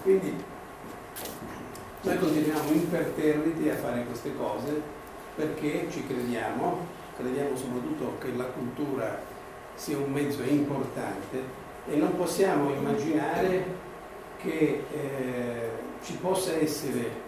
Quindi noi continuiamo imperterriti a fare queste cose perché ci crediamo soprattutto che la cultura sia un mezzo importante e non possiamo immaginare che ci possa essere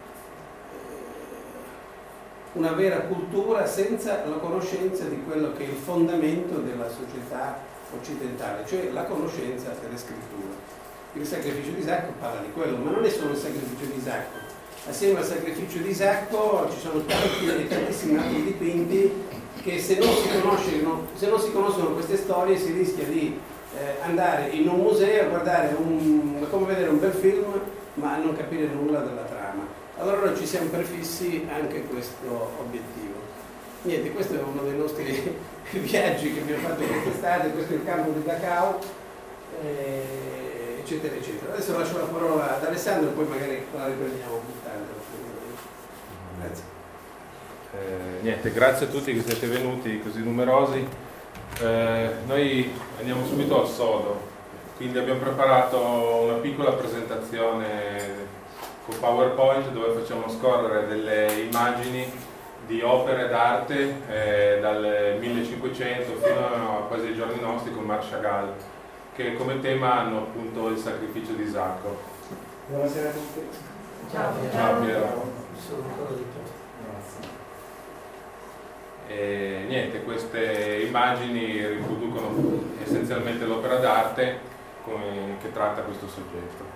una vera cultura senza la conoscenza di quello che è il fondamento della società occidentale, cioè la conoscenza delle scritture. Il sacrificio di Isacco parla di quello, ma non è solo il sacrificio di Isacco. Assieme al sacrificio di Isacco ci sono tanti e tantissimi altri dipinti che se non si conoscono queste storie si rischia di andare in un museo a guardare come vedere un bel film ma non capire nulla della trama. Allora noi ci siamo prefissi anche questo obiettivo. Niente, questo è uno dei nostri viaggi che abbiamo fatto quest'estate, questo è il campo di Dachau, eccetera, eccetera. Adesso lascio la parola ad Alessandro e poi magari la riprendiamo più tardi. Grazie. Niente, grazie a tutti che siete venuti così numerosi. Noi andiamo subito al sodo, quindi abbiamo preparato una piccola presentazione con PowerPoint dove facciamo scorrere delle immagini di opere d'arte dal 1500 fino a quasi ai giorni nostri con Marc Chagall, che come tema hanno appunto il sacrificio di Isacco. Buonasera a tutti. Ciao. Ciao Piero. Sono ancora di più. E niente, queste immagini riproducono essenzialmente l'opera d'arte che tratta questo soggetto.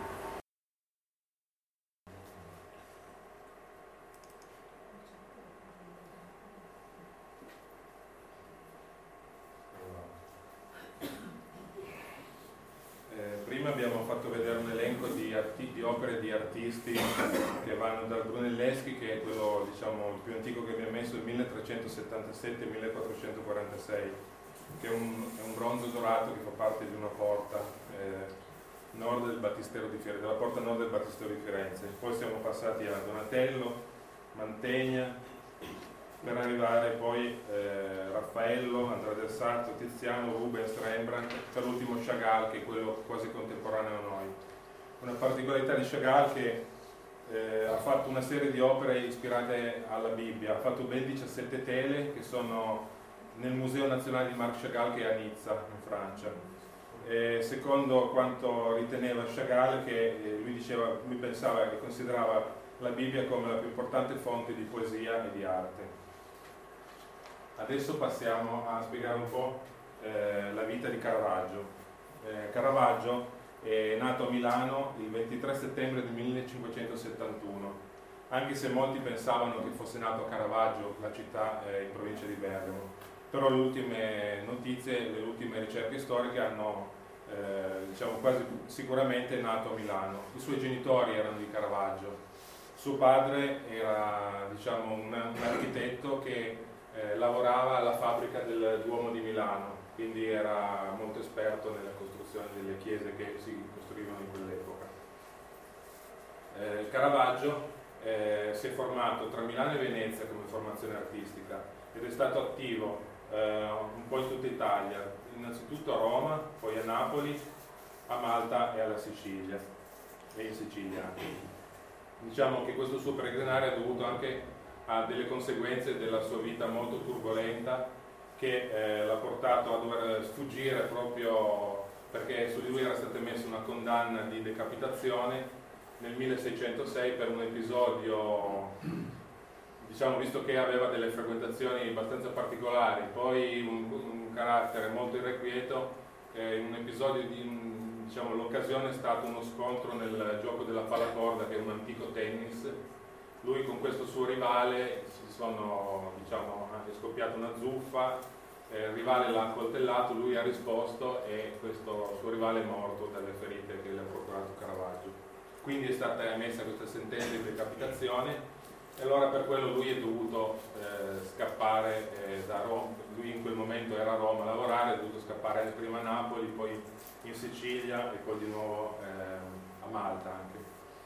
Prima abbiamo fatto vedere un elenco di opere di artisti che vanno dal Brunelleschi, che è quello diciamo più antico che abbiamo messo, il 1377-1446, che è un bronzo dorato che fa parte di una porta nord del Battistero di Firenze, della porta nord del Battistero di Firenze. Poi siamo passati a Donatello, Mantegna, per arrivare poi Raffaello, Andrea del Sarto, Tiziano, Rubens, Rembrandt, per l'ultimo Chagall, che è quello quasi contemporaneo a noi. Una particolarità di Chagall che ha fatto una serie di opere ispirate alla Bibbia, ha fatto ben 17 tele che sono nel Museo Nazionale di Marc Chagall, che è a Nizza, in Francia. Secondo quanto riteneva Chagall, che lui pensava e considerava la Bibbia come la più importante fonte di poesia e di arte. Adesso passiamo a spiegare un po' la vita di Caravaggio. Caravaggio è nato a Milano il 23 settembre del 1571, anche se molti pensavano che fosse nato a Caravaggio, la città in provincia di Bergamo. Però le ultime notizie, le ultime ricerche storiche hanno diciamo quasi sicuramente nato a Milano. I suoi genitori erano di Caravaggio. Suo padre era diciamo un architetto che lavorava alla fabbrica del Duomo di Milano, quindi era molto esperto nella costruzione delle chiese che si costruivano in quell'epoca. Caravaggio si è formato tra Milano e Venezia come formazione artistica ed è stato attivo un po' in tutta Italia, innanzitutto a Roma, poi a Napoli, a Malta e alla Sicilia, e in Sicilia anche. Diciamo che questo suo peregrinare è dovuto anche a delle conseguenze della sua vita molto turbolenta che l'ha portato a dover sfuggire proprio perché su di lui era stata emessa una condanna di decapitazione nel 1606 per un episodio, diciamo, visto che aveva delle frequentazioni abbastanza particolari, poi un carattere molto irrequieto, un episodio diciamo, l'occasione è stato uno scontro nel gioco della pallacorda, che è un antico tennis. Lui con questo suo rivale diciamo, è scoppiata una zuffa, il rivale l'ha accoltellato, lui ha risposto e questo suo rivale è morto dalle ferite che le ha procurato Caravaggio. Quindi è stata emessa questa sentenza di decapitazione e allora per quello lui è dovuto scappare da Roma. Lui in quel momento era a Roma a lavorare, è dovuto scappare prima a Napoli, poi in Sicilia e poi di nuovo a Malta anche.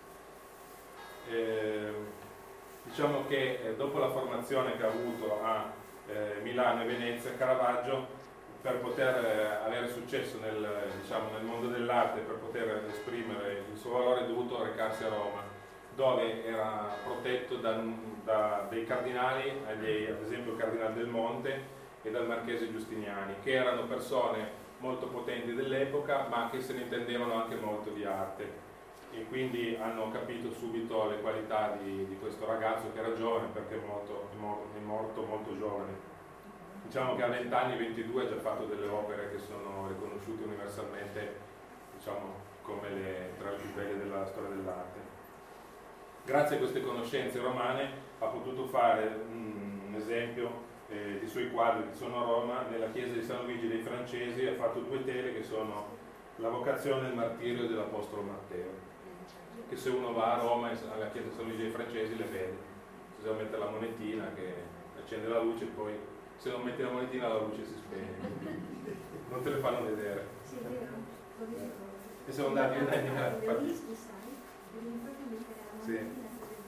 Diciamo che dopo la formazione che ha avuto a Milano e Venezia, Caravaggio per poter avere successo diciamo, nel mondo dell'arte, per poter esprimere il suo valore, è dovuto recarsi a Roma, dove era protetto da dei cardinali, ad esempio il Cardinale del Monte e dal Marchese Giustiniani, che erano persone molto potenti dell'epoca, ma che se ne intendevano anche molto di arte, e quindi hanno capito subito le qualità di questo ragazzo, che era giovane perché è morto molto giovane. Diciamo che a 20 anni, 22, ha già fatto delle opere che sono riconosciute universalmente, diciamo, come tra le più belle della storia dell'arte. Grazie a queste conoscenze romane ha potuto fare un esempio dei suoi quadri che sono a Roma, nella chiesa di San Luigi dei Francesi. Ha fatto 2 tele che sono la vocazione e il martirio dell'Apostolo Matteo, che se uno va a Roma alla chiesa di San Luigi dei Francesi le vede. Bisogna mettere la monetina che accende la luce, poi se non metti la monetina la luce si spegne, non te le fanno vedere. E siamo andati sì.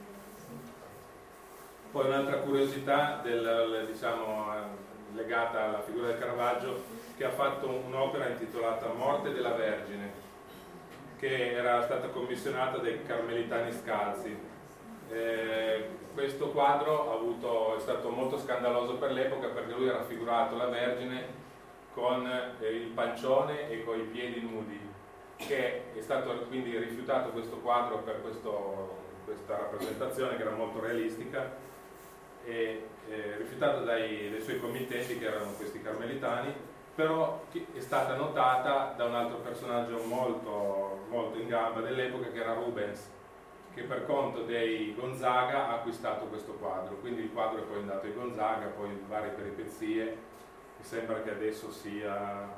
Poi un'altra curiosità diciamo, legata alla figura del Caravaggio, che ha fatto un'opera intitolata Morte della Vergine, che era stata commissionata dai Carmelitani Scalzi. Questo quadro è stato molto scandaloso per l'epoca, perché lui ha raffigurato la Vergine con il pancione e con i piedi nudi, che è stato quindi rifiutato questo quadro per questa rappresentazione che era molto realistica, e rifiutato dai suoi committenti, che erano questi carmelitani, però è stata notata da un altro personaggio molto, molto in gamba dell'epoca, che era Rubens, che per conto dei Gonzaga ha acquistato questo quadro. Quindi il quadro è poi andato ai Gonzaga, poi in varie peripezie, mi sembra che adesso sia,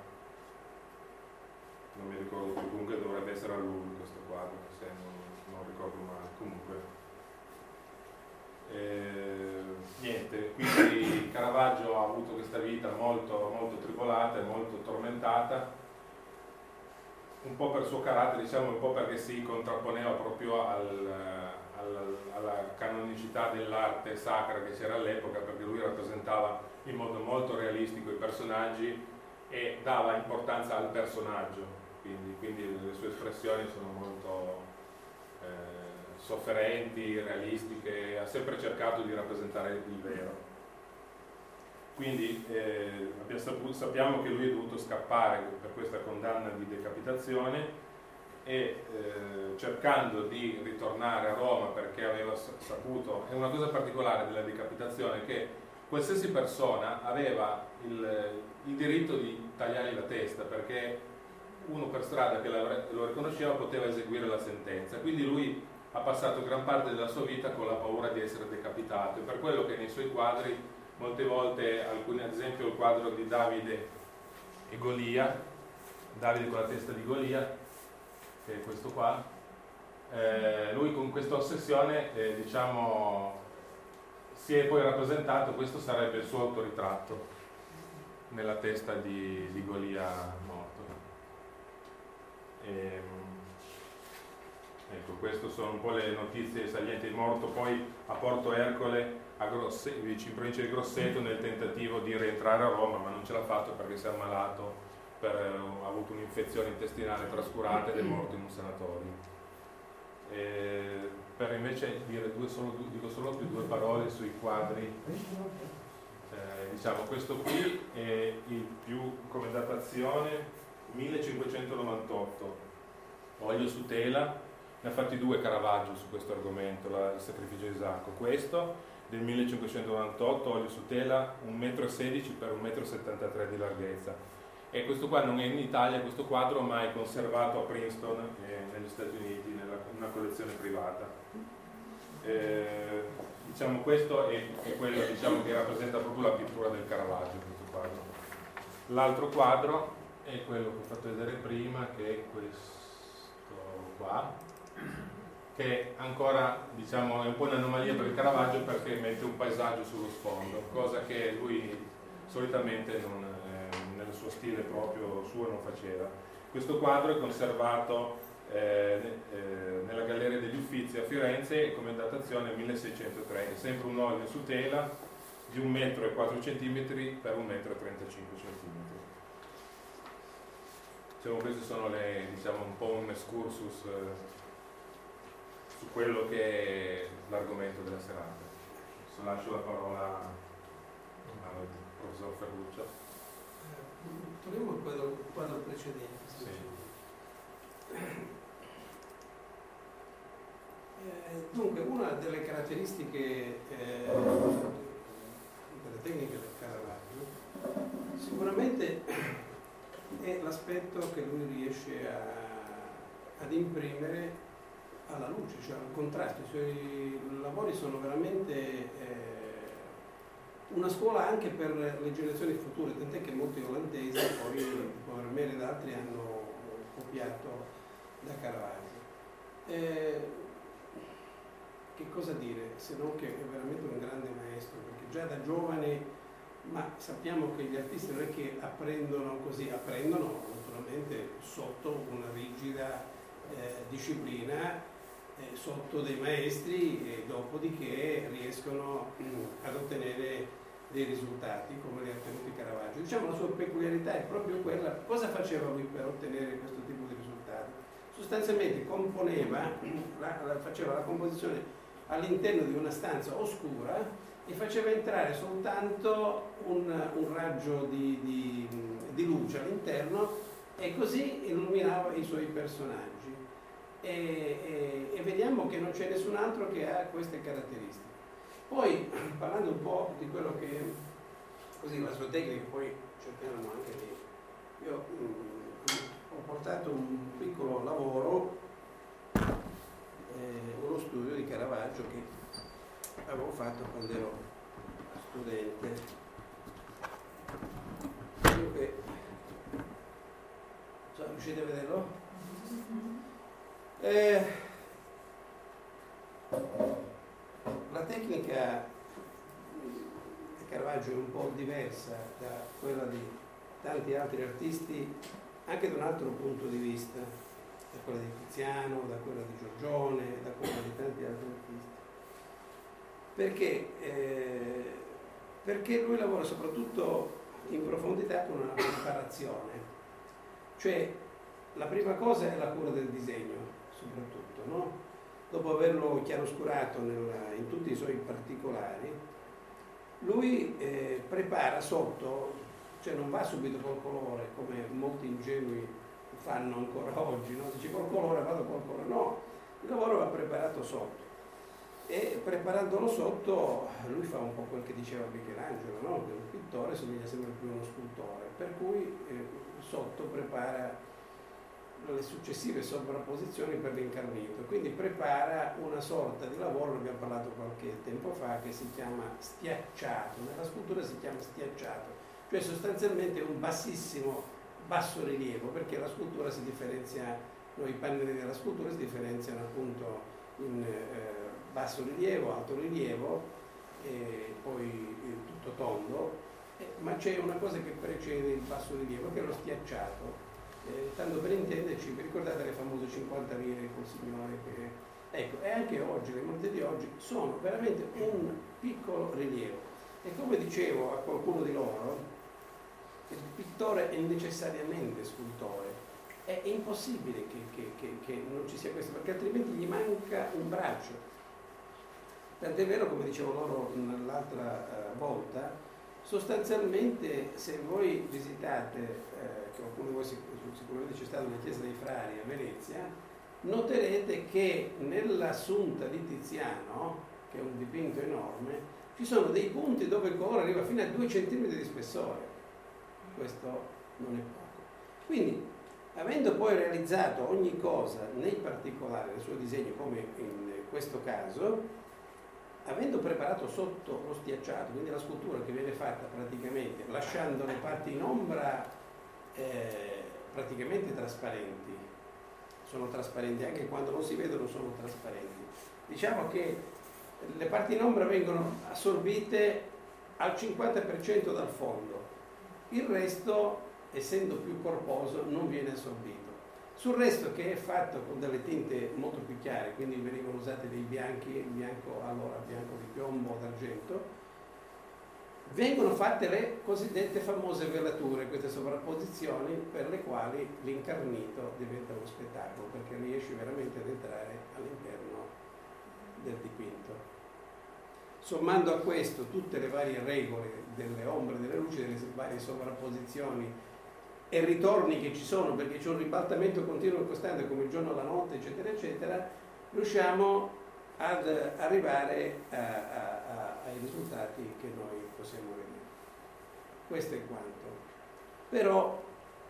non mi ricordo più, comunque dovrebbe essere a Louvre questo quadro, se non ricordo male. Comunque niente, quindi Caravaggio ha avuto questa vita molto, molto tribolata e molto tormentata, un po' per suo carattere, diciamo, un po' perché si contrapponeva proprio alla canonicità dell'arte sacra che c'era all'epoca, perché lui rappresentava in modo molto realistico i personaggi e dava importanza al personaggio, quindi le sue espressioni sono molto sofferenti, realistiche, ha sempre cercato di rappresentare il vero. Quindi sappiamo che lui è dovuto scappare per questa condanna di decapitazione, e cercando di ritornare a Roma, perché aveva saputo, è una cosa particolare della decapitazione, che qualsiasi persona aveva il diritto di tagliargli la testa, perché uno per strada che lo riconosceva poteva eseguire la sentenza. Quindi lui ha passato gran parte della sua vita con la paura di essere decapitato, e per quello che nei suoi quadri molte volte, ad esempio il quadro di Davide e Golia, Davide con la testa di Golia, che è questo qua, lui con questa ossessione diciamo, si è poi rappresentato, questo sarebbe il suo autoritratto nella testa di Golia morto. Ecco, queste sono un po' le notizie salienti. È morto poi a Porto Ercole, in provincia di Grosseto, nel tentativo di rientrare a Roma, ma non ce l'ha fatto perché si è ammalato, ha avuto un'infezione intestinale trascurata ed è morto in un sanatorio. Per invece dire dico solo più 2 parole sui quadri. Diciamo, questo qui è il più, come datazione, 1598, olio su tela. Ne ha fatti 2 Caravaggio su questo argomento, il sacrificio di Isacco. Questo del 1598, olio su tela, 1,16 m per 1,73 m di larghezza. E questo qua non è in Italia, questo quadro, ma è conservato a Princeton, negli Stati Uniti, in una collezione privata. Diciamo, questo è quello, diciamo, che rappresenta proprio la pittura del Caravaggio, questo quadro. L'altro quadro è quello che ho fatto vedere prima, che è questo qua, che ancora, diciamo, è un po' un'anomalia per il Caravaggio, perché mette un paesaggio sullo sfondo, cosa che lui solitamente nel suo stile proprio suo non faceva. Questo quadro è conservato nella Galleria degli Uffizi a Firenze, e come datazione 1603, è sempre un olio su tela di 1,4 m per 1,35 m. Diciamo, questi sono un po' un excursus su quello che è l'argomento della serata. Adesso lascio la parola al professor Ferruccio. Torniamo al quadro precedente. Sì. Dunque, una delle caratteristiche della tecnica del Caravaggio sicuramente è l'aspetto che lui riesce ad imprimere alla luce, cioè al contrasto. I suoi lavori sono veramente una scuola anche per le generazioni future, tant'è che molti olandesi, poi tipo Vermeer ed altri, hanno copiato da Caravaggio. Che cosa dire, se non che è veramente un grande maestro, perché già da giovane, ma sappiamo che gli artisti non è che apprendono così, apprendono naturalmente sotto una rigida disciplina, sotto dei maestri, e dopodiché riescono ad ottenere dei risultati come li ha ottenuti Caravaggio. Diciamo la sua peculiarità è proprio quella, cosa faceva lui per ottenere questo tipo di risultati? Sostanzialmente componeva, faceva la composizione all'interno di una stanza oscura e faceva entrare soltanto un raggio di luce all'interno e così illuminava i suoi personaggi. E vediamo che non c'è nessun altro che ha queste caratteristiche. Poi, parlando un po' di quello che è così la sua tecnica, poi cerchiamo anche di... Io ho portato un piccolo lavoro, uno studio di Caravaggio che avevo fatto quando ero studente. Dunque, riuscite a vederlo? La tecnica di Caravaggio è un po' diversa da quella di tanti altri artisti, anche da un altro punto di vista, da quella di Tiziano, da quella di Giorgione, da quella di tanti altri artisti. Perché lui lavora soprattutto in profondità con una preparazione, cioè la prima cosa è la cura del disegno, soprattutto, no? Dopo averlo chiaroscurato in tutti i suoi particolari, lui prepara sotto, cioè non va subito col colore come molti ingenui fanno ancora oggi, no? Dice col colore, vado col colore, no, il lavoro va preparato sotto e preparandolo sotto lui fa un po' quel che diceva Michelangelo, no? Che un pittore somiglia sempre più a uno scultore, per cui sotto prepara le successive sovrapposizioni per l'incarnito, quindi prepara una sorta di lavoro, ne abbiamo parlato qualche tempo fa, che si chiama stiacciato. Nella scultura si chiama stiacciato, cioè sostanzialmente un basso rilievo, perché la scultura si differenzia, i pannelli della scultura si differenziano appunto in basso rilievo, alto rilievo e poi tutto tondo, ma c'è una cosa che precede il basso rilievo che è lo stiacciato. Tanto per intenderci, vi ricordate le famose 50 lire col signore ecco, e anche oggi, le monete di oggi sono veramente un piccolo rilievo, e come dicevo a qualcuno di loro, il pittore è necessariamente scultore, è impossibile che non ci sia questo, perché altrimenti gli manca un braccio. Tant'è vero, come dicevo loro l'altra volta, sostanzialmente se voi visitate, qualcuno di voi sicuramente c'è stata una chiesa dei Frari a Venezia, noterete che nell'Assunta di Tiziano, che è un dipinto enorme, ci sono dei punti dove il colore arriva fino a 2 cm di spessore. Questo non è poco. Quindi, avendo poi realizzato ogni cosa nei particolari del suo disegno, come in questo caso, avendo preparato sotto lo stiacciato, quindi la scultura che viene fatta praticamente lasciando le parti in ombra praticamente trasparenti, sono trasparenti anche quando non si vedono, sono trasparenti. Diciamo che le parti in ombra vengono assorbite al 50% dal fondo, il resto, essendo più corposo, non viene assorbito. Sul resto, che è fatto con delle tinte molto più chiare, quindi venivano usati dei bianchi, il bianco allora bianco di piombo o d'argento, vengono fatte le cosiddette famose velature, queste sovrapposizioni per le quali l'incarnito diventa uno spettacolo, perché riesce veramente ad entrare all'interno del dipinto. Sommando a questo tutte le varie regole delle ombre e delle luci, delle varie sovrapposizioni e ritorni che ci sono, perché c'è un ribaltamento continuo e costante come il giorno alla notte, eccetera, eccetera, riusciamo ad arrivare ai risultati che noi possiamo vedere. Questo è quanto. Però,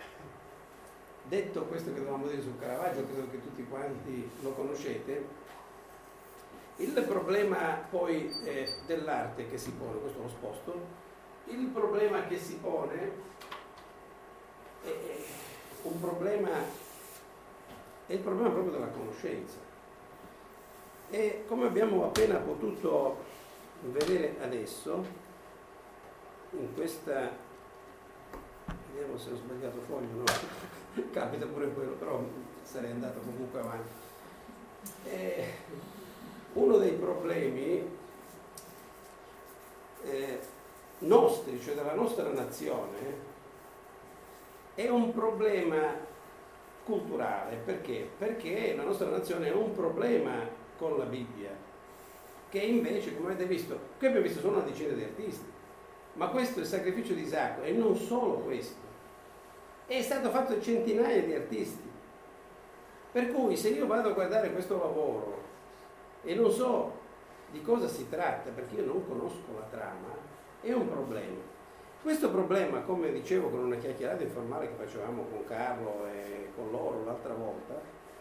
detto questo che dovevamo dire su Caravaggio, credo che tutti quanti lo conoscete. Il problema poi dell'arte che si pone, questo lo sposto, il problema che si pone è un problema, è il problema proprio della conoscenza. E come abbiamo appena potuto vedere adesso, in questa, vediamo se ho sbagliato foglio, no? Capita pure quello, però sarei andato comunque avanti. Uno dei problemi nostri, cioè della nostra nazione, è un problema culturale. Perché? Perché la nostra nazione ha un problema con la Bibbia, che invece, come avete visto, qui abbiamo visto solo una decina di artisti, ma questo è il sacrificio di Isacco, e non solo questo, è stato fatto da centinaia di artisti. Per cui se io vado a guardare questo lavoro e non so di cosa si tratta, perché io non conosco la trama, è un problema. Questo problema, come dicevo con una chiacchierata informale che facevamo con Carlo e con loro l'altra volta,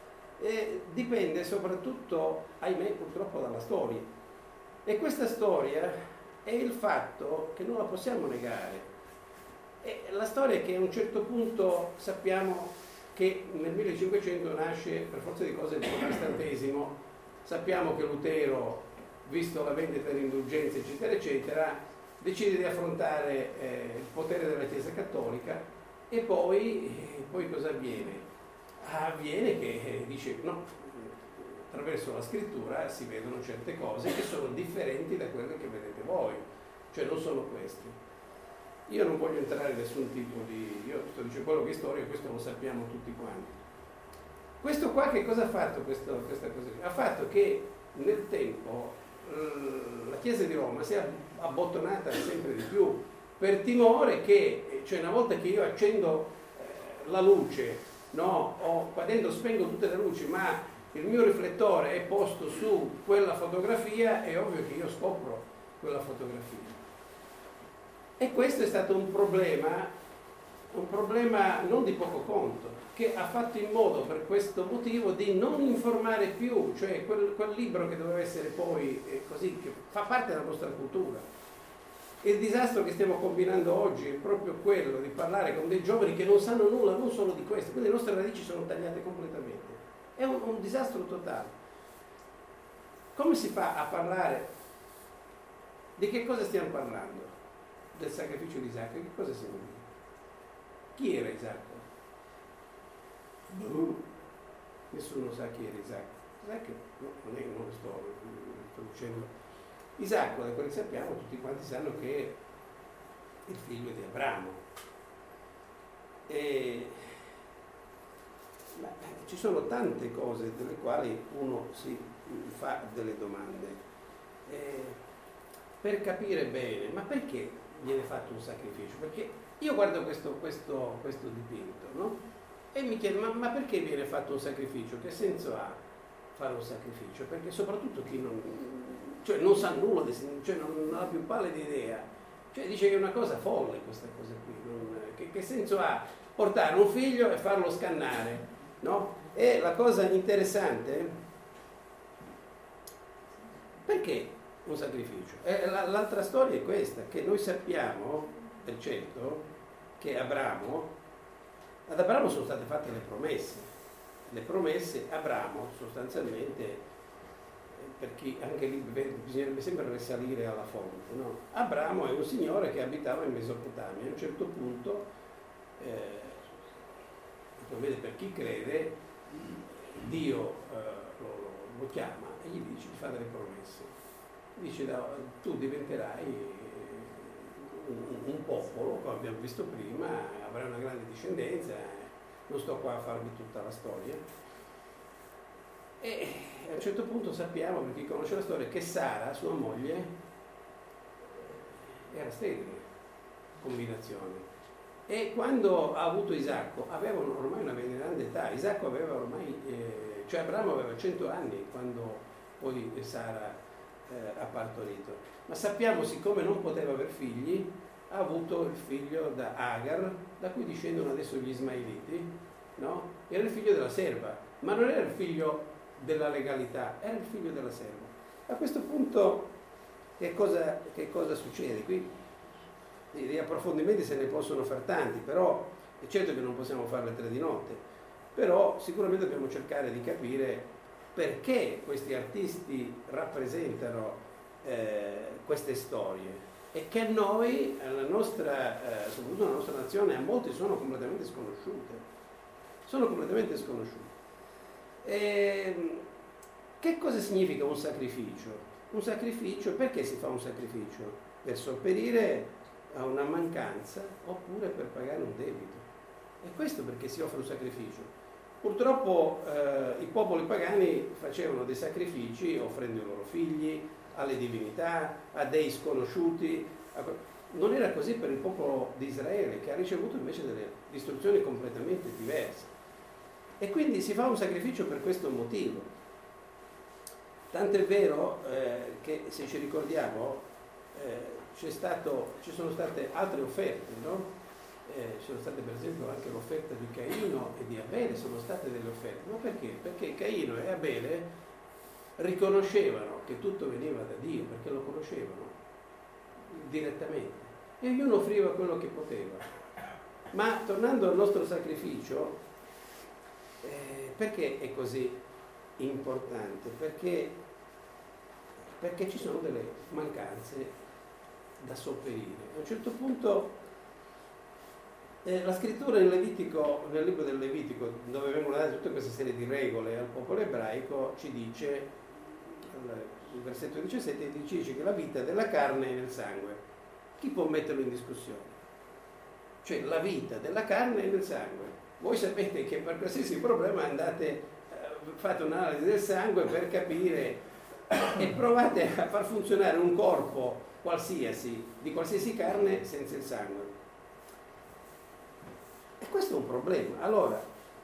dipende soprattutto, ahimè, purtroppo dalla storia. E questa storia è il fatto che non la possiamo negare. E la storia è che a un certo punto sappiamo che nel 1500 nasce, per forza di cose, il protestantesimo. Sappiamo che Lutero, visto la vendita di indulgenze, eccetera, eccetera, decide di affrontare il potere della Chiesa Cattolica e poi cosa avviene? Avviene che dice no, attraverso la scrittura si vedono certe cose che sono differenti da quelle che vedete voi, cioè non sono queste. Io non voglio entrare in nessun tipo di... io sto dicendo quello che è storia, questo lo sappiamo tutti quanti. Questo qua che cosa ha fatto questa cosa? Ha fatto che nel tempo la Chiesa di Roma si è abbottonata sempre di più, per timore che, cioè una volta che io accendo la luce, no, o qua dentro spengo tutte le luci, ma il mio riflettore è posto su quella fotografia, è ovvio che io scopro quella fotografia. E questo è stato un problema non di poco conto, che ha fatto in modo per questo motivo di non informare più, cioè quel libro che doveva essere poi così, che fa parte della nostra cultura. Il disastro che stiamo combinando oggi è proprio quello di parlare con dei giovani che non sanno nulla, non solo di questo, quindi le nostre radici sono tagliate completamente. È un disastro totale. Come si fa a parlare? Di che cosa stiamo parlando? Del sacrificio di Isacco, che cosa si vuol dire? Chi era Isacco? Nessuno sa chi era Isacco. Isacco no, non è che non lo sto dicendo. Isacco, da quello che sappiamo, tutti quanti sanno che è il figlio di Abramo. Ma ci sono tante cose delle quali uno si fa delle domande. Per capire bene, ma perché viene fatto un sacrificio? Perché io guardo questo dipinto, no? E mi chiedo, ma perché viene fatto un sacrificio? Che senso ha fare un sacrificio? Perché soprattutto chi non sa nulla, cioè non ha più pallida idea, cioè dice che è una cosa folle questa cosa qui, che senso ha portare un figlio e farlo scannare, no? E la cosa interessante, perché un sacrificio? L'altra storia è questa, che noi sappiamo per certo che ad Abramo sono state fatte le promesse. Abramo sostanzialmente, per chi anche lì bisognerebbe sempre risalire alla fonte, no? Abramo è un signore che abitava in Mesopotamia. A un certo punto, per chi crede, Dio lo chiama e gli dice di fare delle promesse. Dice tu diventerai un popolo, come abbiamo visto prima, avrà una grande discendenza, non sto qua a farvi tutta la storia. E a un certo punto sappiamo, per chi conosce la storia, che Sara, sua moglie, era sterile, combinazione. E quando ha avuto Isacco, avevano ormai una grande età. Isacco aveva ormai, cioè Abramo aveva 100 anni quando poi Sara ha partorito. Ma sappiamo, siccome non poteva aver figli, ha avuto il figlio da Agar, da cui discendono adesso gli Ismailiti, no? Era il figlio della serva, ma non era il figlio della legalità, era il figlio della serva. A questo punto che cosa succede? Qui di approfondimenti se ne possono far tanti, però è certo che non possiamo farle 3 di notte, però sicuramente dobbiamo cercare di capire perché questi artisti rappresentano queste storie e che a noi, alla nostra, soprattutto nella nostra nazione, a molti sono completamente sconosciute. Sono completamente sconosciute. Che cosa significa un sacrificio? Un sacrificio, perché si fa un sacrificio? Per sopperire a una mancanza oppure per pagare un debito. E questo perché si offre un sacrificio. Purtroppo i popoli pagani facevano dei sacrifici offrendo i loro figli alle divinità, a dei sconosciuti. Non era così per il popolo di Israele, che ha ricevuto invece delle istruzioni completamente diverse. E quindi si fa un sacrificio per questo motivo. Tant'è vero che, se ci ricordiamo, ci sono state altre offerte, no? Ci sono state per esempio anche l'offerta di Caino e di Abele, sono state delle offerte. Ma perché? Perché Caino e Abele riconoscevano che tutto veniva da Dio, perché lo conoscevano direttamente e ognuno offriva quello che poteva. Ma tornando al nostro sacrificio, perché è così importante? Perché ci sono delle mancanze da sopperire. A un certo punto la scrittura nel libro del Levitico, dove vengono date tutte queste serie di regole al popolo ebraico, ci dice, il versetto 17 dice che la vita della carne è nel sangue. Chi può metterlo in discussione? Cioè, la vita della carne è nel sangue. Voi sapete che per qualsiasi problema fate un'analisi del sangue per capire e provate a far funzionare un corpo qualsiasi, di qualsiasi carne, senza il sangue. E questo è un problema. Allora,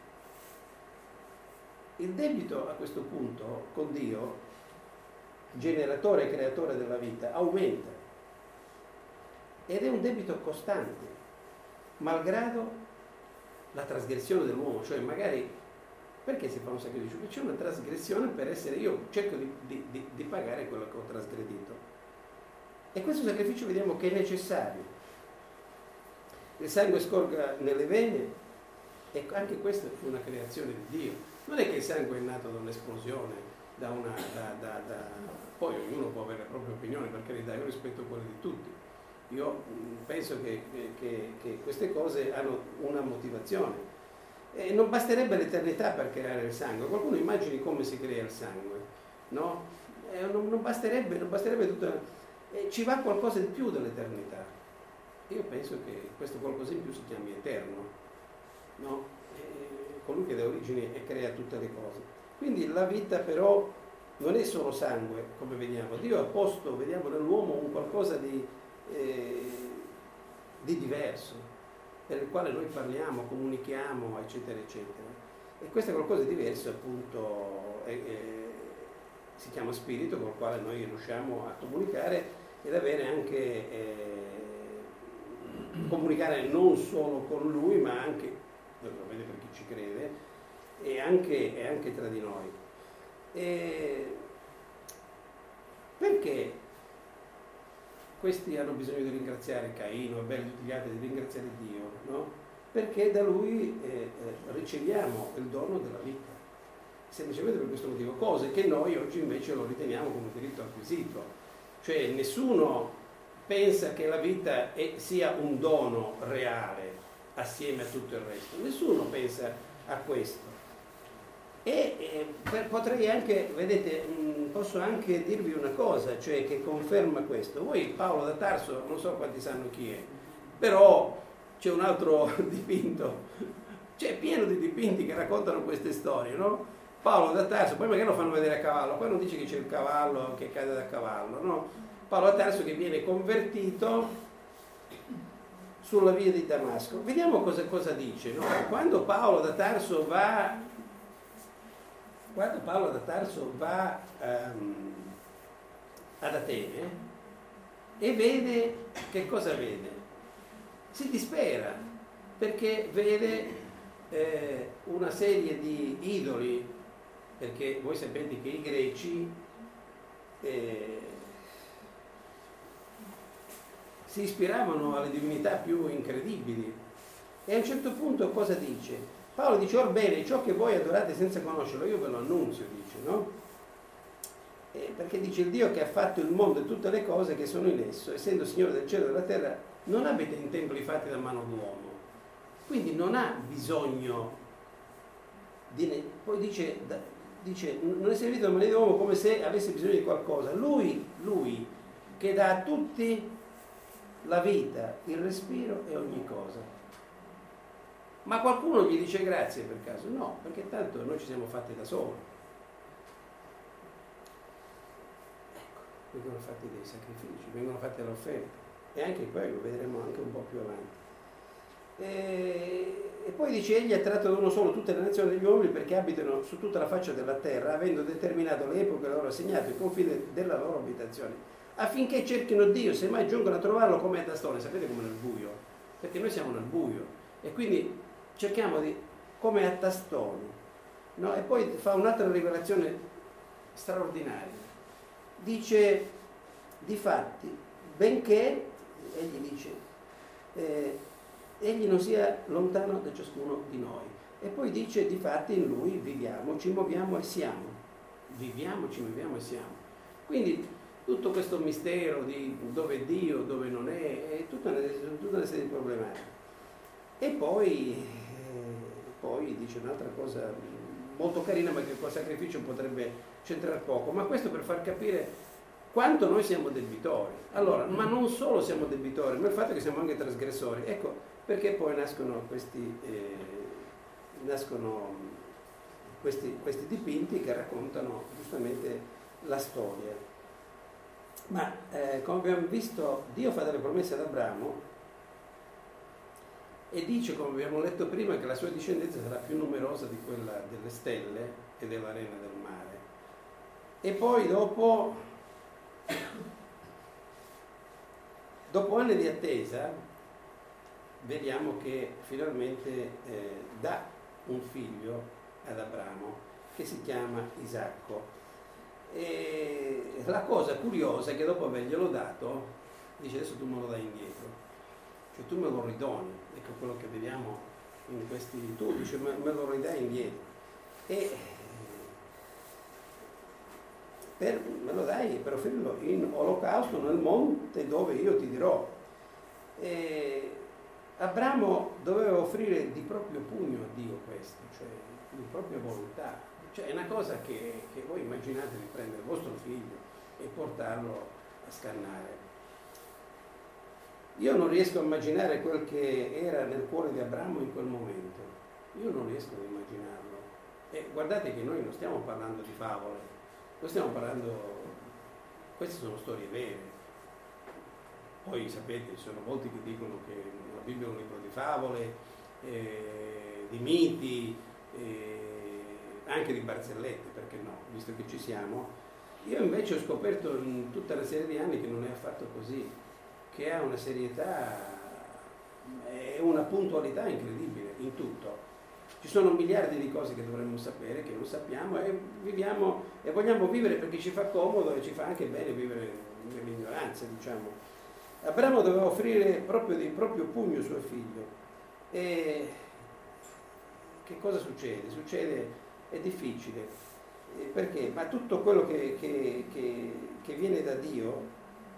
il debito a questo punto con Dio, generatore e creatore della vita, aumenta. Ed è un debito costante, malgrado la trasgressione dell'uomo. Cioè, magari, perché si fa un sacrificio? Perché c'è una trasgressione per essere io, cerco di pagare quello che ho trasgredito. E questo sacrificio vediamo che è necessario. Il sangue scorga nelle vene, e anche questa è una creazione di Dio. Non è che il sangue è nato da un'esplosione, poi ognuno può avere la propria opinione, per carità, io rispetto quelle di tutti. Io penso che queste cose hanno una motivazione. E non basterebbe l'eternità per creare il sangue. Qualcuno immagini come si crea il sangue, no? Non basterebbe tutta... ci va qualcosa di più dell'eternità. Io penso che questo qualcosa in più si chiami eterno, no? Colui che dà origine e crea tutte le cose. Quindi la vita però non è solo sangue, come vediamo. Dio ha posto, vediamo nell'uomo, un qualcosa di diverso, per il quale noi parliamo, comunichiamo, eccetera, eccetera. E questo qualcosa di diverso, appunto, si chiama spirito, con il quale noi riusciamo a comunicare ed avere anche... comunicare non solo con lui, ma anche, lo vede per chi ci crede, e anche tra di noi. Perché questi hanno bisogno di ringraziare Caino, Abele e tutti gli altri, di ringraziare Dio, no? Perché da lui riceviamo il dono della vita, semplicemente per questo motivo, cose che noi oggi invece lo riteniamo come un diritto acquisito. Cioè nessuno pensa che la vita sia un dono reale assieme a tutto il resto, nessuno pensa a questo. Potrei anche, vedete, posso anche dirvi una cosa, cioè che conferma questo. Voi Paolo da Tarso, non so quanti sanno chi è, però c'è un altro dipinto, c'è pieno di dipinti che raccontano queste storie, no? Paolo da Tarso, poi magari lo fanno vedere a cavallo, poi non dice che c'è il cavallo che cade da cavallo, no? Paolo da Tarso che viene convertito sulla via di Damasco. Vediamo cosa dice, no? Quando Paolo da Tarso va ad Atene e vede, che cosa vede? Si dispera perché vede una serie di idoli, perché voi sapete che i greci si ispiravano alle divinità più incredibili, e a un certo punto cosa dice? Paolo dice: orbene, ciò che voi adorate senza conoscerlo io ve lo annunzio, dice, no? Perché dice: il Dio che ha fatto il mondo e tutte le cose che sono in esso, essendo Signore del cielo e della terra, non abita in templi fatti da mano d'uomo, quindi non ha bisogno di... Poi dice non è servito da mano d'uomo come se avesse bisogno di qualcosa. Lui che dà a tutti la vita, il respiro e ogni cosa. Ma qualcuno gli dice grazie per caso? No, perché tanto noi ci siamo fatti da soli. Ecco, vengono fatti dei sacrifici, vengono fatte le offerte, e anche quello vedremo anche un po' più avanti. E poi dice: egli ha tratto da uno solo tutte le nazioni degli uomini perché abitano su tutta la faccia della terra, avendo determinato le epoche loro assegnato il confine della loro abitazione, affinché cerchino Dio, se mai giungono a trovarlo come a tastone. Sapete, come nel buio, perché noi siamo nel buio e quindi cerchiamo di, come a tastoni, no? E poi fa un'altra rivelazione straordinaria, dice: difatti, benché, egli dice, egli non sia lontano da ciascuno di noi, e poi dice: difatti in lui viviamo, ci muoviamo e siamo. Viviamo, ci muoviamo e siamo. Quindi tutto questo mistero di dove è Dio, dove non è tutta una serie di problematiche. E poi dice un'altra cosa molto carina, ma che col sacrificio potrebbe centrare poco, ma questo per far capire quanto noi siamo debitori. Allora, ma non solo siamo debitori, ma il fatto che siamo anche trasgressori. Ecco perché poi nascono questi dipinti che raccontano giustamente la storia. Ma come abbiamo visto, Dio fa delle promesse ad Abramo e dice, come abbiamo letto prima, che la sua discendenza sarà più numerosa di quella delle stelle e dell'arena del mare. E poi dopo anni di attesa vediamo che finalmente dà un figlio ad Abramo che si chiama Isacco. E la cosa curiosa è che dopo averglielo dato dice: adesso tu me lo dai indietro, cioè tu me lo ridoni. Ecco quello che vediamo in questi, tu dice me lo ridai indietro, e me lo dai per offrirlo in olocausto nel monte dove io ti dirò. E Abramo doveva offrire di proprio pugno a Dio questo, cioè di propria volontà. Cioè è una cosa che voi immaginate di prendere il vostro figlio e portarlo a scannare. Io non riesco a immaginare quel che era nel cuore di Abramo in quel momento. Io non riesco ad immaginarlo. E guardate che noi non stiamo parlando di favole, noi stiamo parlando, queste sono storie vere. Poi sapete, ci sono molti che dicono che la Bibbia è un libro di favole, di miti, anche di barzellette, perché no, visto che ci siamo. Io invece ho scoperto in tutta una serie di anni che non è affatto così, che ha una serietà e una puntualità incredibile in tutto. Ci sono miliardi di cose che dovremmo sapere, che non sappiamo, e viviamo e vogliamo vivere perché ci fa comodo e ci fa anche bene vivere nell'ignoranza, diciamo. Abramo doveva offrire proprio di proprio pugno suo figlio. E che cosa succede? È difficile. Perché? Ma tutto quello che viene da Dio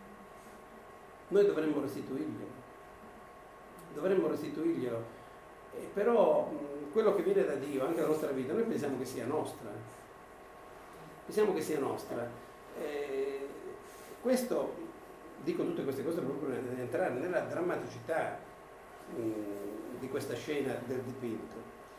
noi dovremmo restituirglielo. Però quello che viene da Dio, anche la nostra vita, noi pensiamo che sia nostra. Pensiamo che sia nostra. Questo, dico tutte queste cose proprio per entrare nella drammaticità di questa scena del dipinto.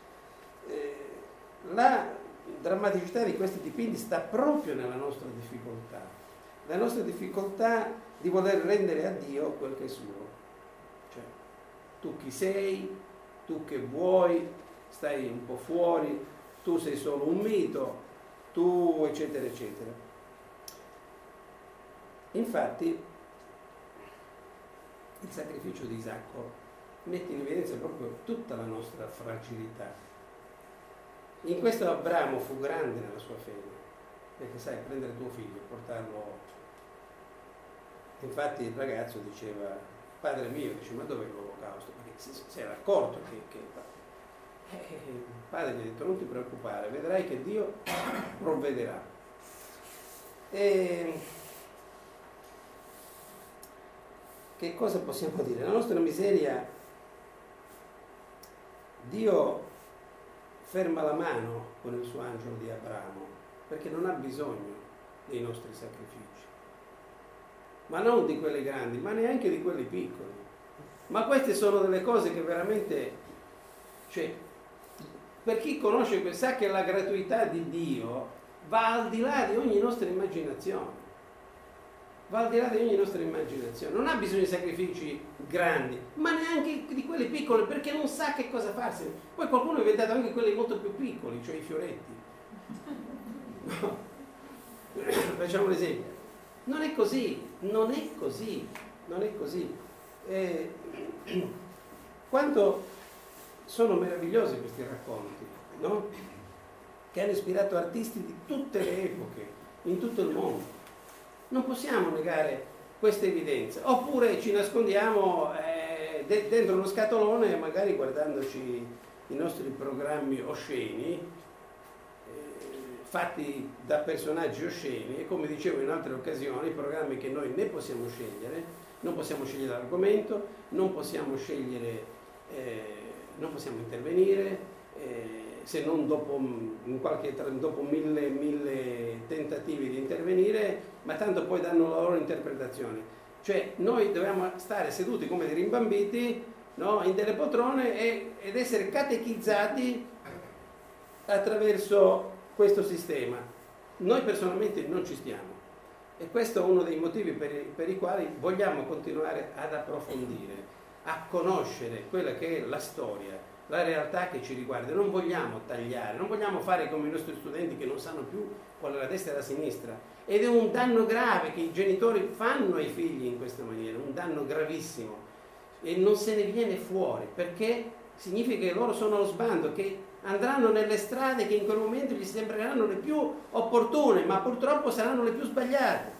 La drammaticità di questi dipinti sta proprio nella nostra difficoltà. La nostra difficoltà di voler rendere a Dio quel che è suo. Cioè, tu chi sei, tu che vuoi, stai un po' fuori, tu sei solo un mito, tu eccetera eccetera. Infatti il sacrificio di Isacco mette in evidenza proprio tutta la nostra fragilità. In questo Abramo fu grande nella sua fede, perché sai, prendere tuo figlio e portarlo. Infatti il ragazzo diceva: padre mio, dice, ma dov'è l'olocausto? Perché si era accorto che il padre gli ha detto: non ti preoccupare, vedrai che Dio provvederà. Che cosa possiamo dire? La nostra miseria, Dio ferma la mano con il suo angelo di Abramo, perché non ha bisogno dei nostri sacrifici, ma non di quelli grandi, ma neanche di quelli piccoli. Ma queste sono delle cose che veramente, cioè, per chi conosce, sa che la gratuità di Dio va al di là di ogni nostra immaginazione. Va al di là di ogni nostra immaginazione. Non ha bisogno di sacrifici grandi, ma neanche di quelli piccoli, perché non sa che cosa farsi. Poi qualcuno ha inventato anche quelli molto più piccoli, cioè i fioretti. No. Facciamo un esempio. Non è così, non è così, non è così. Quanto sono meravigliosi questi racconti, no? Che hanno ispirato artisti di tutte le epoche, in tutto il mondo. Non possiamo negare questa evidenza. Oppure ci nascondiamo dentro uno scatolone, magari guardandoci i nostri programmi osceni, fatti da personaggi osceni, e come dicevo in altre occasioni, programmi che noi ne possiamo scegliere, non possiamo scegliere l'argomento, non possiamo scegliere, non possiamo intervenire, se non dopo mille tentativi di intervenire, ma tanto poi danno la loro interpretazione. Cioè noi dobbiamo stare seduti come dei rimbambiti, no? In delle poltrone ed essere catechizzati attraverso questo sistema. Noi personalmente non ci stiamo, e questo è uno dei motivi per i quali vogliamo continuare ad approfondire, a conoscere quella che è la storia, la realtà che ci riguarda. Non vogliamo tagliare, non vogliamo fare come i nostri studenti che non sanno più qual è la destra e la sinistra, ed è un danno grave che i genitori fanno ai figli in questa maniera, un danno gravissimo, e non se ne viene fuori, perché significa che loro sono allo sbando, che andranno nelle strade che in quel momento gli sembreranno le più opportune, ma purtroppo saranno le più sbagliate.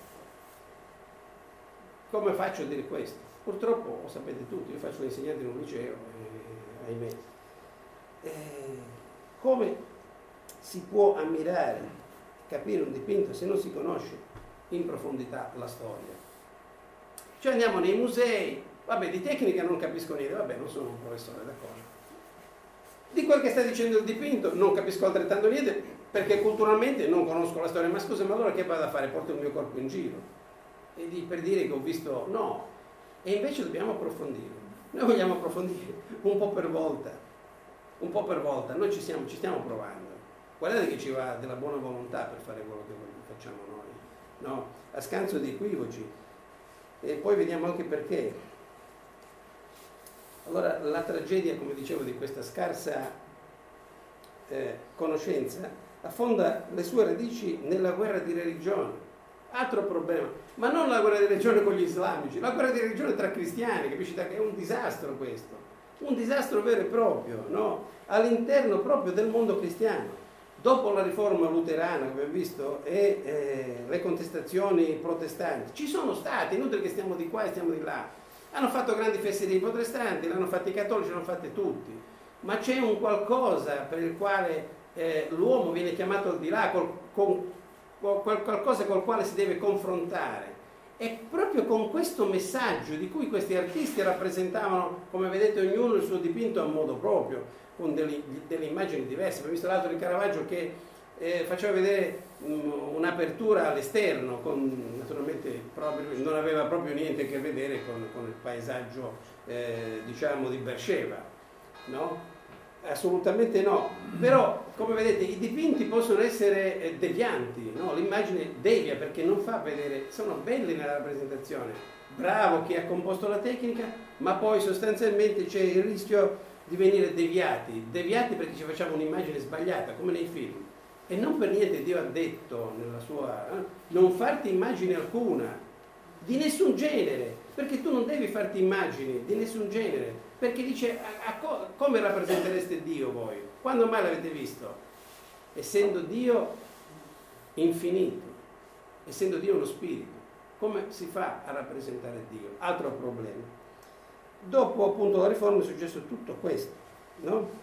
Come faccio a dire questo? Purtroppo, lo sapete tutti, io faccio l'insegnante in un liceo, ahimè. Come si può ammirare, capire un dipinto se non si conosce in profondità la storia? Cioè andiamo nei musei, vabbè, di tecnica non capisco niente, vabbè, non sono un professore, d'accordo. Di quel che sta dicendo il dipinto non capisco altrettanto niente, perché culturalmente non conosco la storia. Ma scusa, ma allora che vado a fare? Porto il mio corpo in giro per dire che ho visto? No. E invece dobbiamo approfondire. Noi vogliamo approfondire un po' per volta, un po' per volta. Noi ci stiamo provando. Guardate che ci va della buona volontà per fare quello che facciamo noi, no? A scanso di equivoci. E poi vediamo anche perché. Allora, la tragedia, come dicevo, di questa scarsa conoscenza affonda le sue radici nella guerra di religione. Altro problema, ma non la guerra di religione con gli islamici, la guerra di religione tra cristiani, capisci? Che è un disastro questo, un disastro vero e proprio, no? All'interno proprio del mondo cristiano. Dopo la riforma luterana, come abbiamo visto, e le contestazioni protestanti, ci sono state, inutile che stiamo di qua e stiamo di là. Hanno fatto grandi feste dei protestanti, l'hanno fatto i cattolici, l'hanno fatte tutti, ma c'è un qualcosa per il quale l'uomo viene chiamato al di là, qualcosa col quale si deve confrontare, E proprio con questo messaggio di cui questi artisti rappresentavano, come vedete, ognuno il suo dipinto a modo proprio, con delle immagini diverse. Abbiamo visto l'altro di Caravaggio che faceva vedere un'apertura all'esterno, naturalmente non aveva proprio niente a che vedere con il paesaggio diciamo di Beersheba, no? Assolutamente no, però come vedete i dipinti possono essere devianti, no? L'immagine devia perché non fa vedere, sono belli nella rappresentazione, bravo chi ha composto la tecnica, ma poi sostanzialmente c'è il rischio di venire deviati perché ci facciamo un'immagine sbagliata come nei film. E non per niente Dio ha detto nella sua non farti immagine alcuna di nessun genere, perché tu non devi farti immagini di nessun genere, perché dice come rappresentereste Dio voi? Quando mai l'avete visto? Essendo Dio infinito, essendo Dio uno spirito, come si fa a rappresentare Dio? Altro problema. Dopo appunto la riforma è successo tutto questo, no?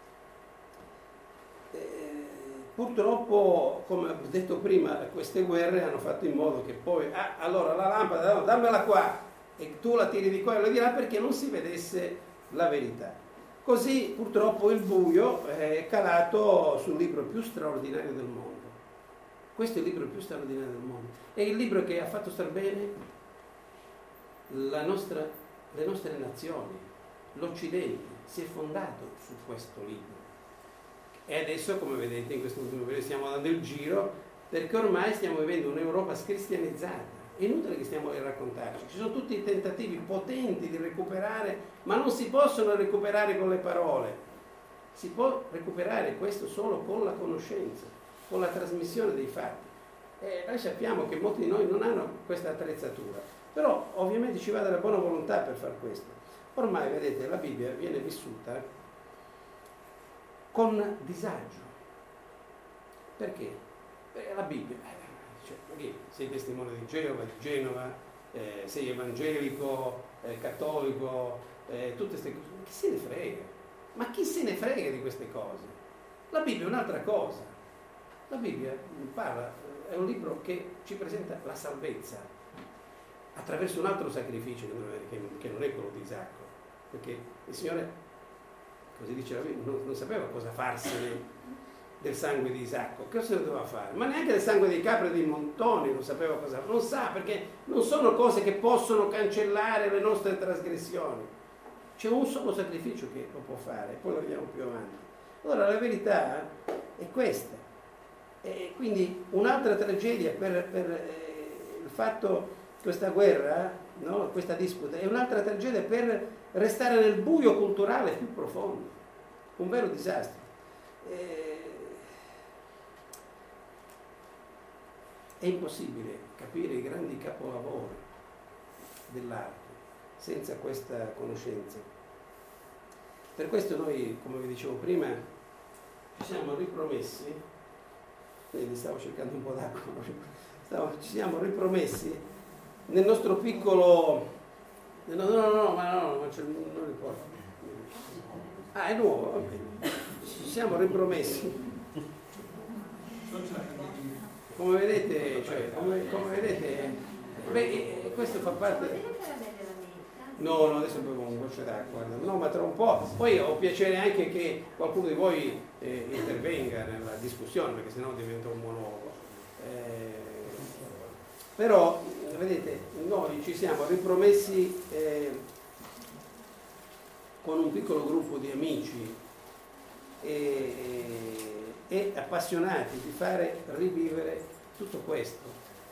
Purtroppo, come ho detto prima, queste guerre hanno fatto in modo che poi, allora la lampada, no, dammela qua, e tu la tiri di qua e la di là perché non si vedesse la verità. Così purtroppo il buio è calato sul libro più straordinario del mondo. Questo è il libro più straordinario del mondo. È il libro che ha fatto star bene le nostre nazioni. L'Occidente si è fondato su questo libro. E adesso, come vedete, in questo ultimo periodo stiamo dando il giro perché ormai stiamo vivendo un'Europa scristianizzata. È inutile che stiamo a raccontarci. Ci sono tutti i tentativi potenti di recuperare, ma non si possono recuperare con le parole. Si può recuperare questo solo con la conoscenza, con la trasmissione dei fatti. E noi sappiamo che molti di noi non hanno questa attrezzatura, però ovviamente ci va della buona volontà per far questo. Ormai, vedete, la Bibbia viene vissuta con disagio. Perché? Perché la Bibbia, sei testimone di Geova, di Genova, sei evangelico, cattolico, tutte queste cose. Chi se ne frega? Ma chi se ne frega di queste cose? La Bibbia è un'altra cosa. La Bibbia parla, è un libro che ci presenta la salvezza attraverso un altro sacrificio che non è quello di Isacco, perché il Signore, così dice la Bibbia, non sapeva cosa farsene del sangue di Isacco, che cosa doveva fare? Ma neanche del sangue dei capri e dei montoni non sapeva cosa fare, non sa, perché non sono cose che possono cancellare le nostre trasgressioni. C'è un solo sacrificio che lo può fare, poi lo vediamo più avanti. Allora la verità è questa, e quindi un'altra tragedia per il fatto, questa guerra, no? Questa disputa, è un'altra tragedia per restare nel buio culturale più profondo, un vero disastro. È impossibile capire i grandi capolavori dell'arte senza questa conoscenza. Per questo noi, come vi dicevo prima, ci siamo ripromessi, quindi stavo cercando un po' d'acqua, ci siamo ripromessi nel nostro piccolo... non ricordo. Ah, è nuovo, va bene. Ci siamo ripromessi. Come vedete, questo fa parte... No, adesso bevo un goccio d'acqua, no, ma tra un po'. Poi ho piacere anche che qualcuno di voi intervenga nella discussione, perché sennò diventa un monologo. Però, vedete, noi ci siamo ripromessi con un piccolo gruppo di amici e appassionati di fare rivivere tutto questo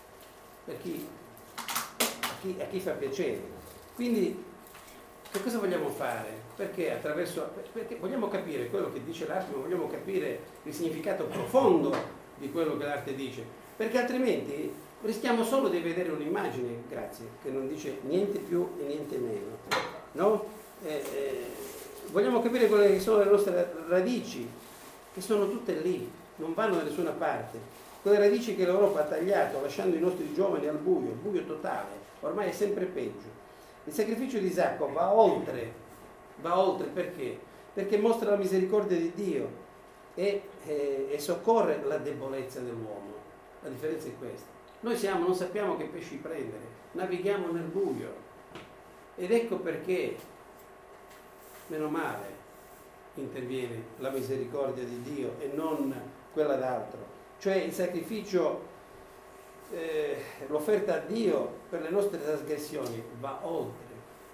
a chi fa piacere. Quindi che cosa vogliamo fare? Perché vogliamo capire quello che dice l'arte, ma vogliamo capire il significato profondo di quello che l'arte dice, perché altrimenti rischiamo solo di vedere un'immagine, che non dice niente più e niente meno, no? Vogliamo capire quelle che sono le nostre radici, che sono tutte lì, non vanno da nessuna parte, quelle radici che l'Europa ha tagliato, lasciando i nostri giovani al buio totale, ormai è sempre peggio. Il sacrificio di Isacco va oltre perché? Perché mostra la misericordia di Dio e soccorre la debolezza dell'uomo. La differenza è questa. Noi non sappiamo che pesci prendere, navighiamo nel buio. Ed ecco perché, meno male, interviene la misericordia di Dio e non quella d'altro. Cioè il sacrificio, l'offerta a Dio per le nostre trasgressioni va oltre.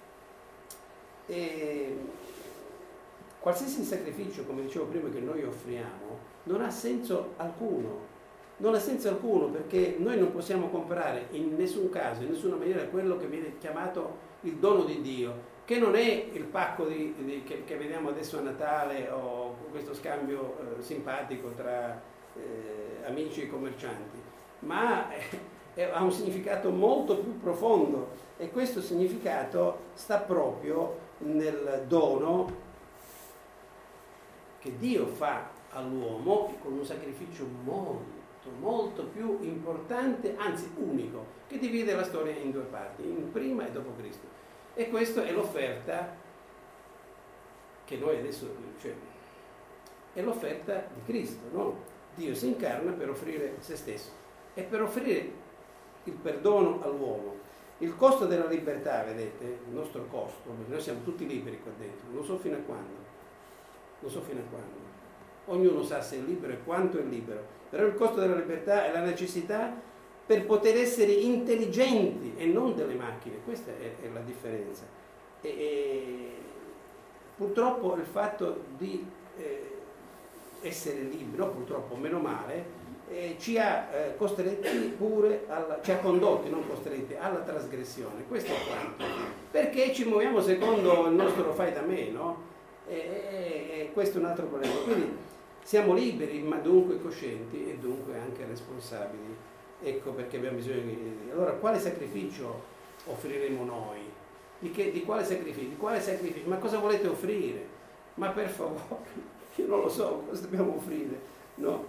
E qualsiasi sacrificio, come dicevo prima, che noi offriamo non ha senso alcuno. Non ha senso alcuno, perché noi non possiamo comprare in nessun caso, in nessuna maniera, quello che viene chiamato il dono di Dio, che non è il pacco che vediamo adesso a Natale, o questo scambio simpatico tra amici e commercianti, ma ha un significato molto più profondo, e questo significato sta proprio nel dono che Dio fa all'uomo con un sacrificio molto più importante, anzi unico, che divide la storia in due parti, in prima e dopo Cristo. E questa è l'offerta che noi adesso, cioè, è l'offerta di Cristo, no? Dio si incarna per offrire se stesso e per offrire il perdono all'uomo. Il costo della libertà, vedete, il nostro costo, noi siamo tutti liberi qua dentro, non so fino a quando. Ognuno sa se è libero e quanto è libero, però il costo della libertà è la necessità per poter essere intelligenti e non delle macchine. Questa è la differenza. E purtroppo il fatto di essere liberi, no, purtroppo, meno male, ci ha costretti pure ci ha condotti, non costretti, alla trasgressione. Questo è quanto, perché ci muoviamo secondo il nostro fai da me, no? E questo è un altro problema. Quindi siamo liberi, ma dunque coscienti e dunque anche responsabili. Ecco perché abbiamo bisogno di... Allora, quale sacrificio offriremo noi? Di quale sacrificio? Di quale sacrificio? Ma cosa volete offrire? Ma per favore, io non lo so cosa dobbiamo offrire, no?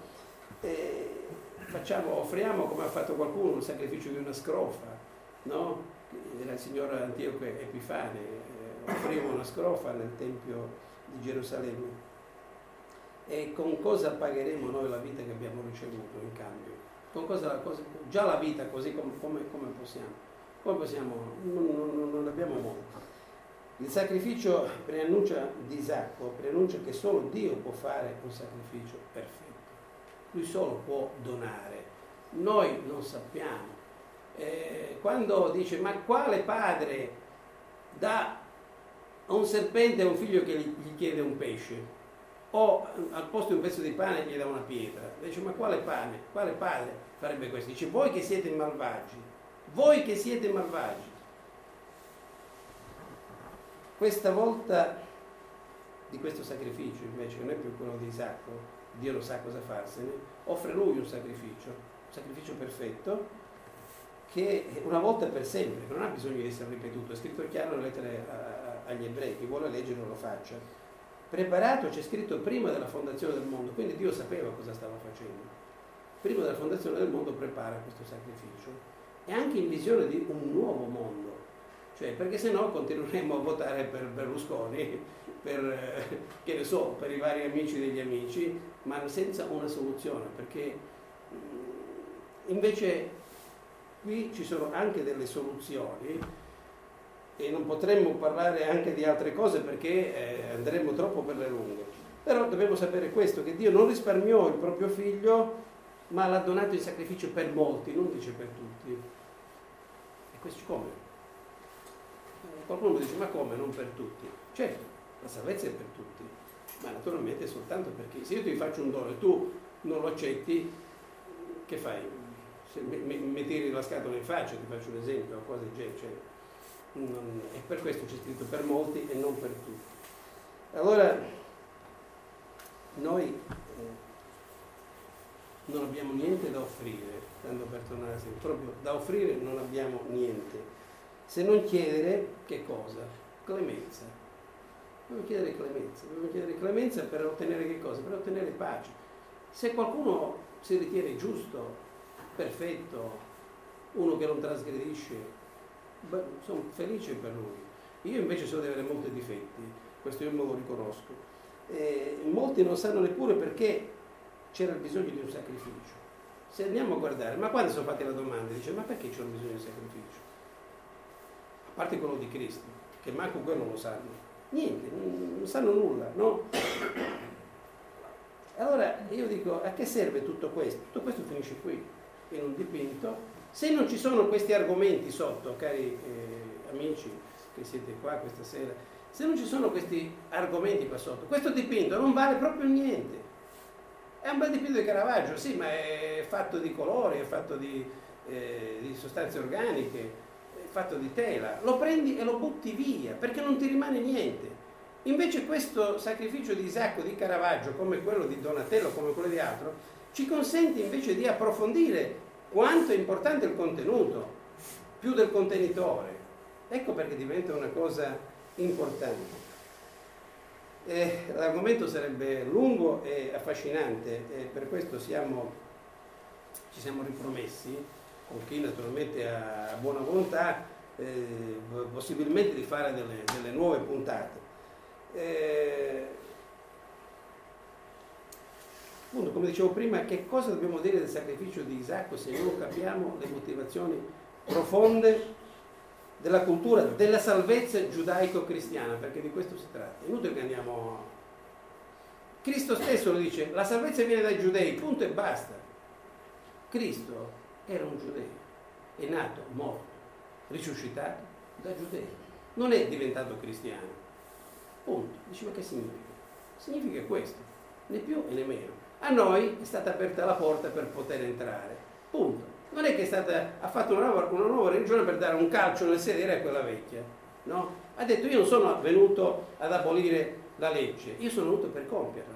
Offriamo, come ha fatto qualcuno, un sacrificio di una scrofa, no? Era il signor Antioco Epifane, offriva una scrofa nel Tempio di Gerusalemme. E con cosa pagheremo noi la vita che abbiamo ricevuto in cambio? Con cosa già la vita così come possiamo? Come possiamo? Non abbiamo modo. Il sacrificio preannuncia di Isacco, preannuncia che solo Dio può fare un sacrificio perfetto. Lui solo può donare. Noi non sappiamo. Quando dice, ma quale padre dà a un serpente a un figlio che gli chiede un pesce? O al posto di un pezzo di pane gli dà una pietra? Dice, ma quale padre farebbe questo? Dice, voi che siete malvagi, Questa volta di questo sacrificio invece non è più quello di Isacco, Dio lo sa cosa farsene, offre lui un sacrificio perfetto, che una volta per sempre, che non ha bisogno di essere ripetuto. È scritto chiaro nelle lettere agli ebrei, chi vuole leggerlo lo faccia. Preparato, c'è scritto prima della fondazione del mondo, quindi Dio sapeva cosa stava facendo. Prima della fondazione del mondo prepara questo sacrificio, e anche in visione di un nuovo mondo, cioè, perché se no continueremo a votare per Berlusconi, che ne so, per i vari amici degli amici, ma senza una soluzione, perché invece qui ci sono anche delle soluzioni, e non potremmo parlare anche di altre cose perché andremmo troppo per le lunghe. Però dobbiamo sapere questo, che Dio non risparmiò il proprio figlio, ma l'ha donato in sacrificio per molti, non dice per tutti. E questo come? Qualcuno dice, ma come non per tutti? Certo, la salvezza è per tutti, ma naturalmente soltanto perché se io ti faccio un dono e tu non lo accetti, che fai? Se mi tiri la scatola in faccia, ti faccio un esempio, o cose del genere. Cioè, e per questo c'è scritto per molti e non per tutti. Allora noi non abbiamo niente da offrire, tanto per tornare sempre, proprio da offrire non abbiamo niente, se non chiedere che cosa? Clemenza. Dobbiamo chiedere clemenza per ottenere che cosa? Per ottenere pace. Se qualcuno si ritiene giusto, perfetto, uno che non trasgredisce, sono felice per lui. Io invece so di avere molti difetti, questo io me lo riconosco. Molti non sanno neppure perché c'era il bisogno di un sacrificio. Se andiamo a guardare, ma quando sono fatti la domanda, dice, ma perché c'è bisogno di sacrificio? A parte quello di Cristo, che manco quello lo sanno. Niente, non sanno nulla, no? Allora io dico, a che serve tutto questo? Tutto questo finisce qui, in un dipinto. Se non ci sono questi argomenti sotto, cari amici che siete qua questa sera, se non ci sono questi argomenti qua sotto, questo dipinto non vale proprio niente. È un bel dipinto di Caravaggio, sì, ma è fatto di colori, è fatto di sostanze organiche, è fatto di tela. Lo prendi e lo butti via, perché non ti rimane niente. Invece questo sacrificio di Isacco, di Caravaggio, come quello di Donatello, come quello di altro, ci consente invece di approfondire quanto è importante il contenuto, più del contenitore. Ecco perché diventa una cosa importante. L'argomento sarebbe lungo e affascinante, e per questo ci siamo ripromessi, con chi naturalmente ha buona volontà, possibilmente di fare delle nuove puntate. Appunto, come dicevo prima, che cosa dobbiamo dire del sacrificio di Isacco se non capiamo le motivazioni profonde della cultura, della salvezza giudaico-cristiana, perché di questo si tratta. È inutile che andiamo... Cristo stesso lo dice, la salvezza viene dai giudei, punto e basta. Cristo era un giudeo, è nato, morto, risuscitato da giudei, non è diventato cristiano, punto. Dice, ma che significa? Significa questo, né più e né meno. A noi è stata aperta la porta per poter entrare, punto. Non è che ha fatto una nuova religione per dare un calcio nel sedere a quella vecchia, no? Ha detto, io non sono venuto ad abolire la legge, io sono venuto per compierla.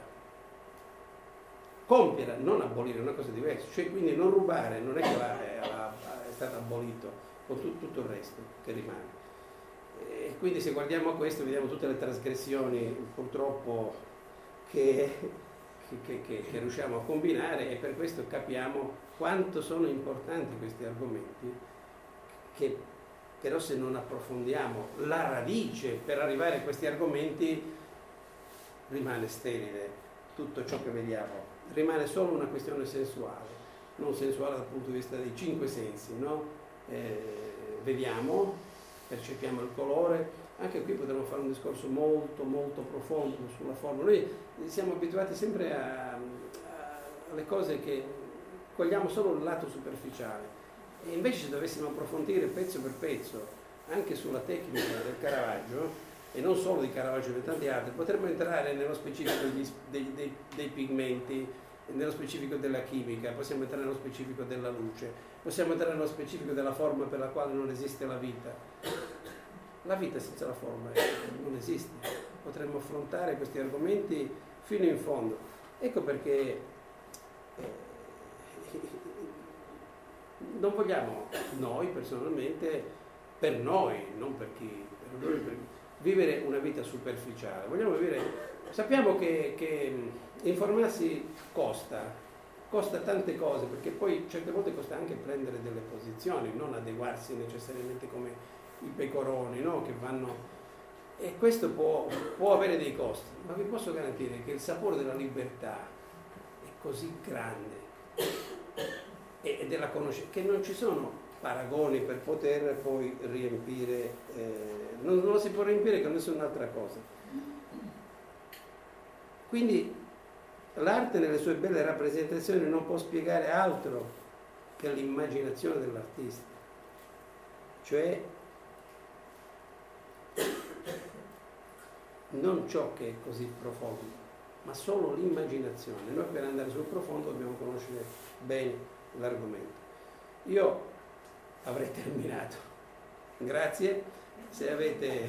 Compierla, non abolire, è una cosa diversa. Cioè, quindi non rubare, non è che è stato abolito, con tutto il resto che rimane. E quindi se guardiamo a questo vediamo tutte le trasgressioni purtroppo che riusciamo a combinare, e per questo capiamo quanto sono importanti questi argomenti, che però se non approfondiamo la radice per arrivare a questi argomenti rimane sterile tutto ciò che vediamo, rimane solo una questione sensuale, non sensuale dal punto di vista dei 5 sensi, no? Vediamo, percepiamo il colore. Anche qui potremmo fare un discorso molto molto profondo sulla forma. Noi siamo abituati sempre alle cose che cogliamo solo il lato superficiale, e invece se dovessimo approfondire pezzo per pezzo anche sulla tecnica del Caravaggio, e non solo di Caravaggio ma di tanti altri, potremmo entrare nello specifico dei pigmenti, nello specifico della chimica, possiamo entrare nello specifico della luce, possiamo entrare nello specifico della forma per la quale non esiste la vita. La vita senza la forma non esiste. Potremmo affrontare questi argomenti fino in fondo. Ecco perché non vogliamo noi personalmente, per noi, non per chi, per noi, vivere una vita superficiale. Vogliamo vivere, sappiamo che informarsi costa tante cose, perché poi certe volte costa anche prendere delle posizioni, non adeguarsi necessariamente come i pecoroni, no? Che vanno, e questo può avere dei costi, ma vi posso garantire che il sapore della libertà è così grande e della conoscenza che non ci sono paragoni per poter poi riempire, non lo si può riempire con nessun'altra cosa. Quindi l'arte nelle sue belle rappresentazioni non può spiegare altro che l'immaginazione dell'artista, cioè non ciò che è così profondo, ma solo l'immaginazione. Noi per andare sul profondo dobbiamo conoscere bene l'argomento. Io avrei terminato. Grazie. Se avete...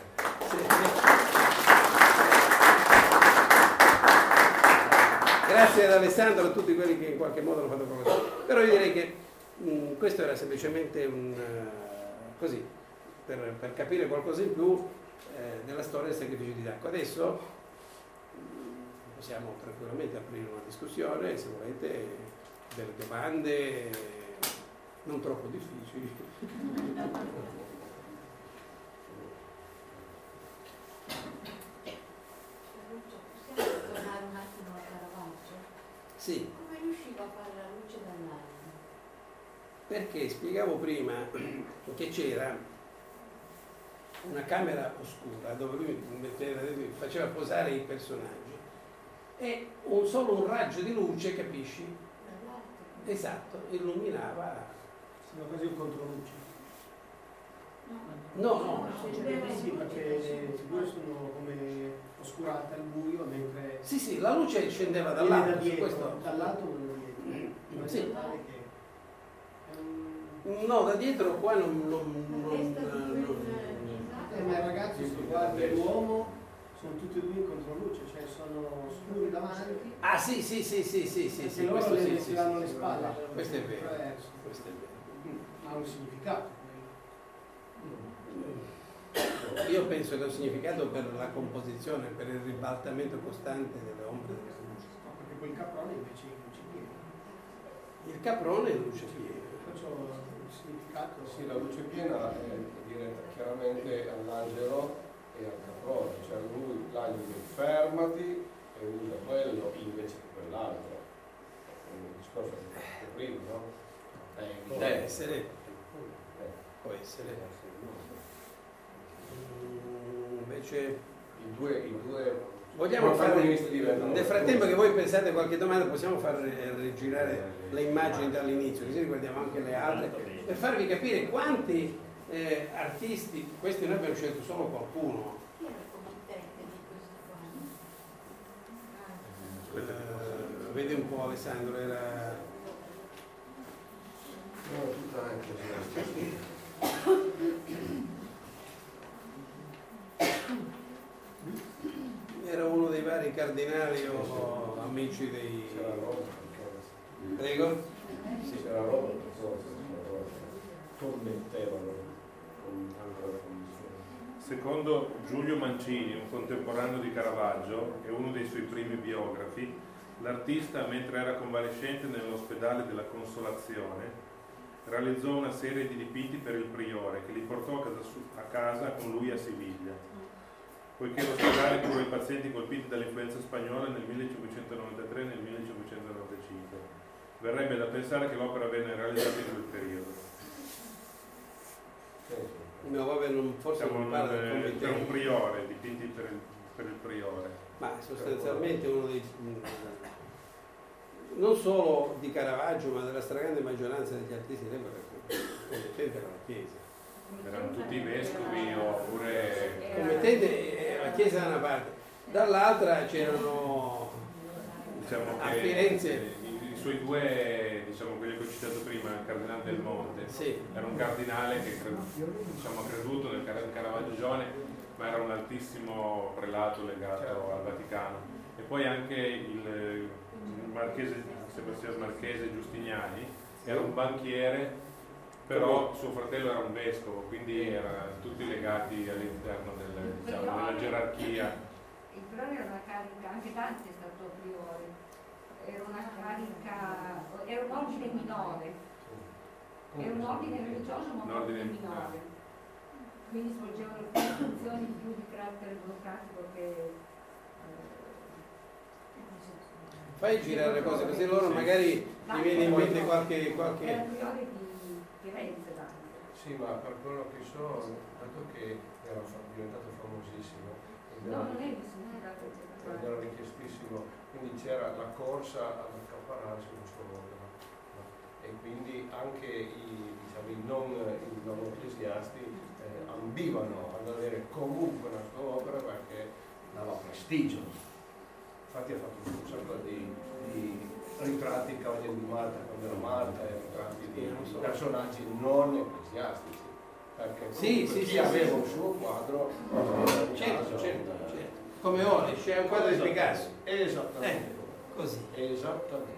Grazie ad Alessandro e a tutti quelli che in qualche modo hanno fatto qualcosa. Però io direi che questo era semplicemente così, per capire qualcosa in più della storia del sacrificio di Isacco. Adesso possiamo tranquillamente aprire una discussione, se volete, delle domande non troppo difficili. Possiamo tornare un attimo a Caravaggio? Sì. Come riusciva a fare la luce luce dall'alto. Perché spiegavo prima che c'era una camera oscura dove lui faceva posare i personaggi e solo un raggio di luce, capisci? Dall'alto. Esatto, illuminava. Sono quasi un controluce. No. Sì, perché le figure sono come oscurate al buio, mentre Sì, la luce scendeva viene dall'alto. da dietro, Questo... dall'alto o da dietro. In Sì. maniera tale che è un... No, da dietro qua non ma i ragazzi, se guardi l'uomo, sono tutti e due in controluce, cioè sono scuri davanti. Ah sì, E loro questo le sì, tirano le spalle. questo è vero. Attraverso. Questo è vero. Ha un significato. Io penso che ha un significato per la composizione, per il ribaltamento costante delle ombre e delle luci. No, perché quel caprone invece è luce piena. Il caprone è luce piena. Perciò il significato. Sì, la luce piena è diretta chiaramente all'angelo e al caprone, cioè l'angelo dice fermati e usa quello invece che quell'altro. Il discorso che fatto prima, no? Può essere. Può essere. Invece I due vogliamo fare, protagonisti diventano nel frattempo che voi pensate a qualche domanda, possiamo far rigirare le immagini dall'inizio, così riguardiamo anche le altre, per farvi capire quanti artisti, questi noi abbiamo scelto solo qualcuno. Chi era il committente di questo qua? Vedi un po' Alessandro, era... No, tutta anche Era uno dei vari cardinali o amici dei... c'era Roma, Prego? sì, c'era Roma, tormentevano con altre condizioni. Secondo Giulio Mancini, un contemporaneo di Caravaggio e uno dei suoi primi biografi, l'artista, mentre era convalescente nell'ospedale della Consolazione, realizzò una serie di dipinti per il priore che li portò a casa con lui a Siviglia. Poiché l'ospedale curò i pazienti colpiti dall'influenza spagnola nel 1593 e nel 1595. Verrebbe da pensare che l'opera venne realizzata in quel periodo. No, vabbè, forse non parla del committente. C'era un priore, dipinti per il priore. Ma sostanzialmente uno dei... non solo di Caravaggio, ma della stragrande maggioranza degli artisti dell'epoca, committente era la Chiesa. Erano tutti vescovi oppure... Committente la Chiesa da una parte, dall'altra c'erano Diciamo a che Firenze... i suoi due, diciamo quelli che ho citato prima, il cardinale Del Monte, Sì. era un cardinale che ha creduto nel Caravaggio giovane, ma era un altissimo prelato legato al Vaticano. E poi anche il marchese, Sebastiano Marchese Giustiniani, era un banchiere, però suo fratello era un vescovo, quindi erano tutti legati all'interno della gerarchia. Il priore era una carica, anche Dante è stato priore, era una carica, era un ordine minore, era un ordine religioso ma un ordine minore, quindi svolgevano funzioni più di carattere burocratico che... Fai girare le cose così loro magari mi viene in mente qualche... Era il priore di Firenze Dante. Sì, ma per quello che so, dato che era diventato famosissimo ed No, era, non è visitato. ed era richiestissimo, quindi c'era la corsa ad accaparrarsi questo opera. E quindi anche i non ecclesiasti ambivano ad avere comunque la sua opera perché dava prestigio. Infatti ha fatto un sacco di ritratti di Cavalieri di Malta quando era Malta e ritratti di personaggi non ecclesiastici. Perché chi aveva un suo quadro Certo. Come ora, c'è un quadro di Picasso. Esattamente. Così. Esattamente.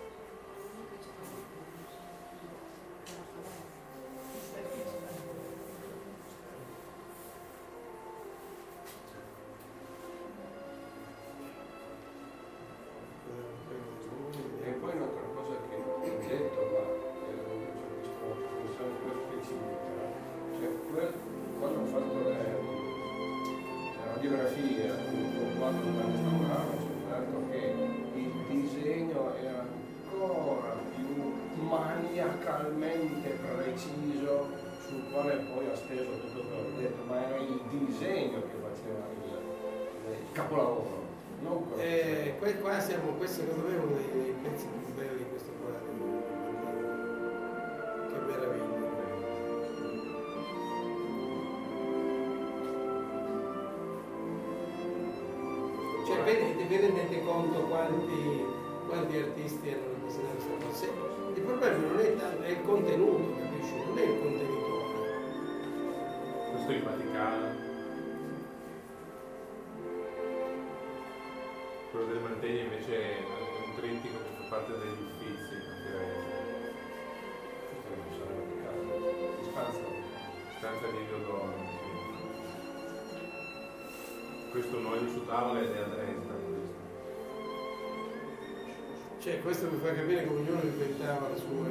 E poi un'altra cosa che ho detto, ma una riflessione più specifica, cioè quando ho fatto le radiografie con quadro da restaurare, ho scoperto che il disegno era ancora più maniacalmente preciso sul quale poi ha steso tutto quello che ho detto, ma era il disegno che faceva il capolavoro. Non quello Qua siamo, questo secondo me è uno dei pezzi più belli di questo quadro. Che meraviglia. Cioè, vi rendete conto quanti artisti hanno rappresentato questa cosa? Il problema non è tanto, è il contenuto, capisci? Non è il contenitore. Questo è il Vaticano. Quello del Mantegna invece è un trittico che fa parte degli Uffizi a Firenze. Stanza di Diodoro. Questo Noemi su tavola ed è a Dresda. Cioè, questo mi fa capire come ognuno inventava le sue...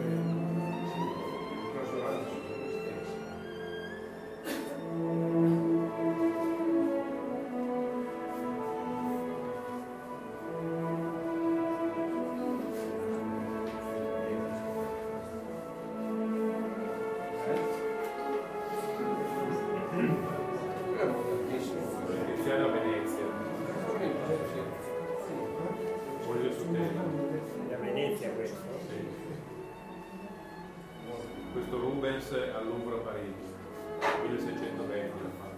Iniziare a Venezia. Voglio su tela. Da Venezia questo? Sì. Questo Rubens al Louvre a Parigi, 1620 l'ha fatto.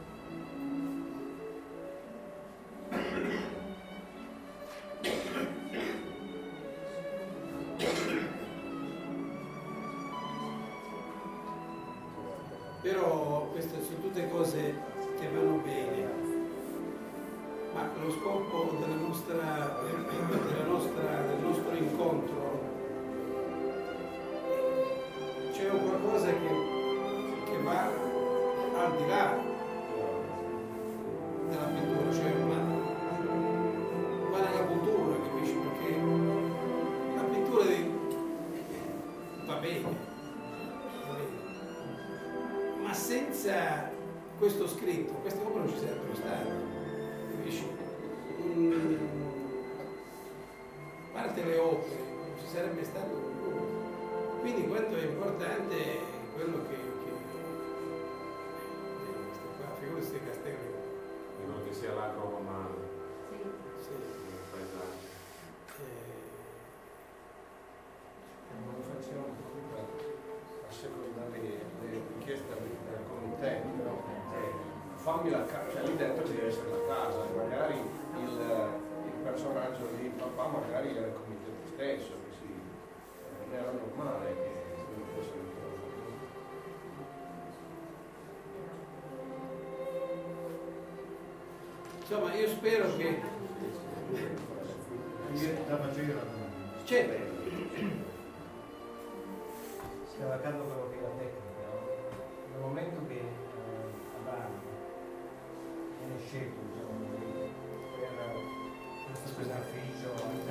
Però queste sono tutte cose che vanno bene, ma lo scopo del nostro incontro c'è un qualcosa che va al di là della pittura, cioè va nella cultura, capisci? Perché la pittura va bene, ma senza questo scritto, queste opere non ci sarebbero state, capisci? A parte le opere, non ci sarebbe stato nulla. Quindi quanto è importante quello che figurati questi castelli. Dicono che sia l'agro romano, Sì. il paesaggio. Non facciamo a seconda le richieste del committente, no? Fammi la casa, cioè lì dentro ci deve essere la casa, magari il personaggio di papà magari era il committente stesso, che non era normale che non fosse il Insomma, io spero che c'è. Stiamo accadendo quello che è la tecnica, no? Nel momento che Abramo viene scelto, diciamo, per questo sacrificio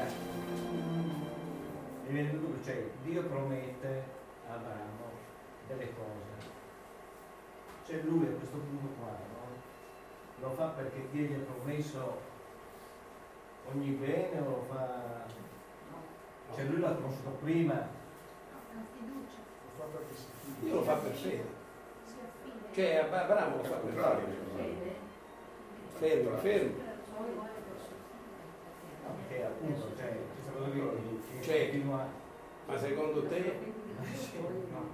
mi viene il dubbio, cioè Dio promette a Abramo delle cose, cioè lui a questo punto qua, no? Lo fa perché Dio gli ha promesso ogni bene o lo fa, cioè lui l'ha conosciuto prima. Io lo fa per fede. Cioè Abramo lo fa per fede. Fermo. No, perché appunto, cioè, questa cosa che Cioè, continua. Ma secondo te? No,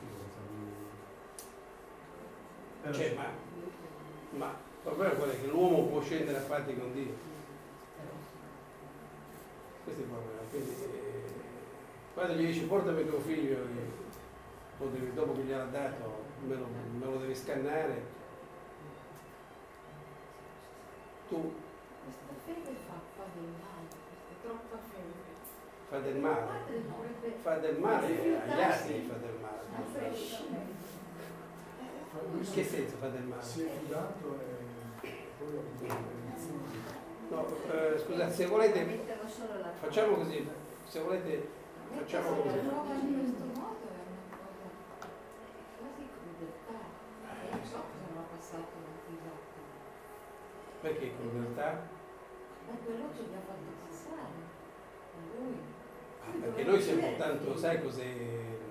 io Cioè, ma il problema qual è? Che l'uomo può scendere a patti con Dio. Questo è il problema. Quindi, quando gli dice portami tuo figlio, dopo che gliel'ha dato, me lo devi scannare, tu Questa fede fa del male, questa troppa fede. fa del male agli altri, fa del male. In che senso fa del male? Si è fidato e poi ha avuto No, scusate, se volete, facciamo così, se volete, facciamo così. in questo modo è una cosa quasi crudeltà. Non so cosa mi ha passato la risata. Perché crudeltà? Ma quello che mi ha fatto pensare a lui. Perché noi siamo tanto, sai cos'è?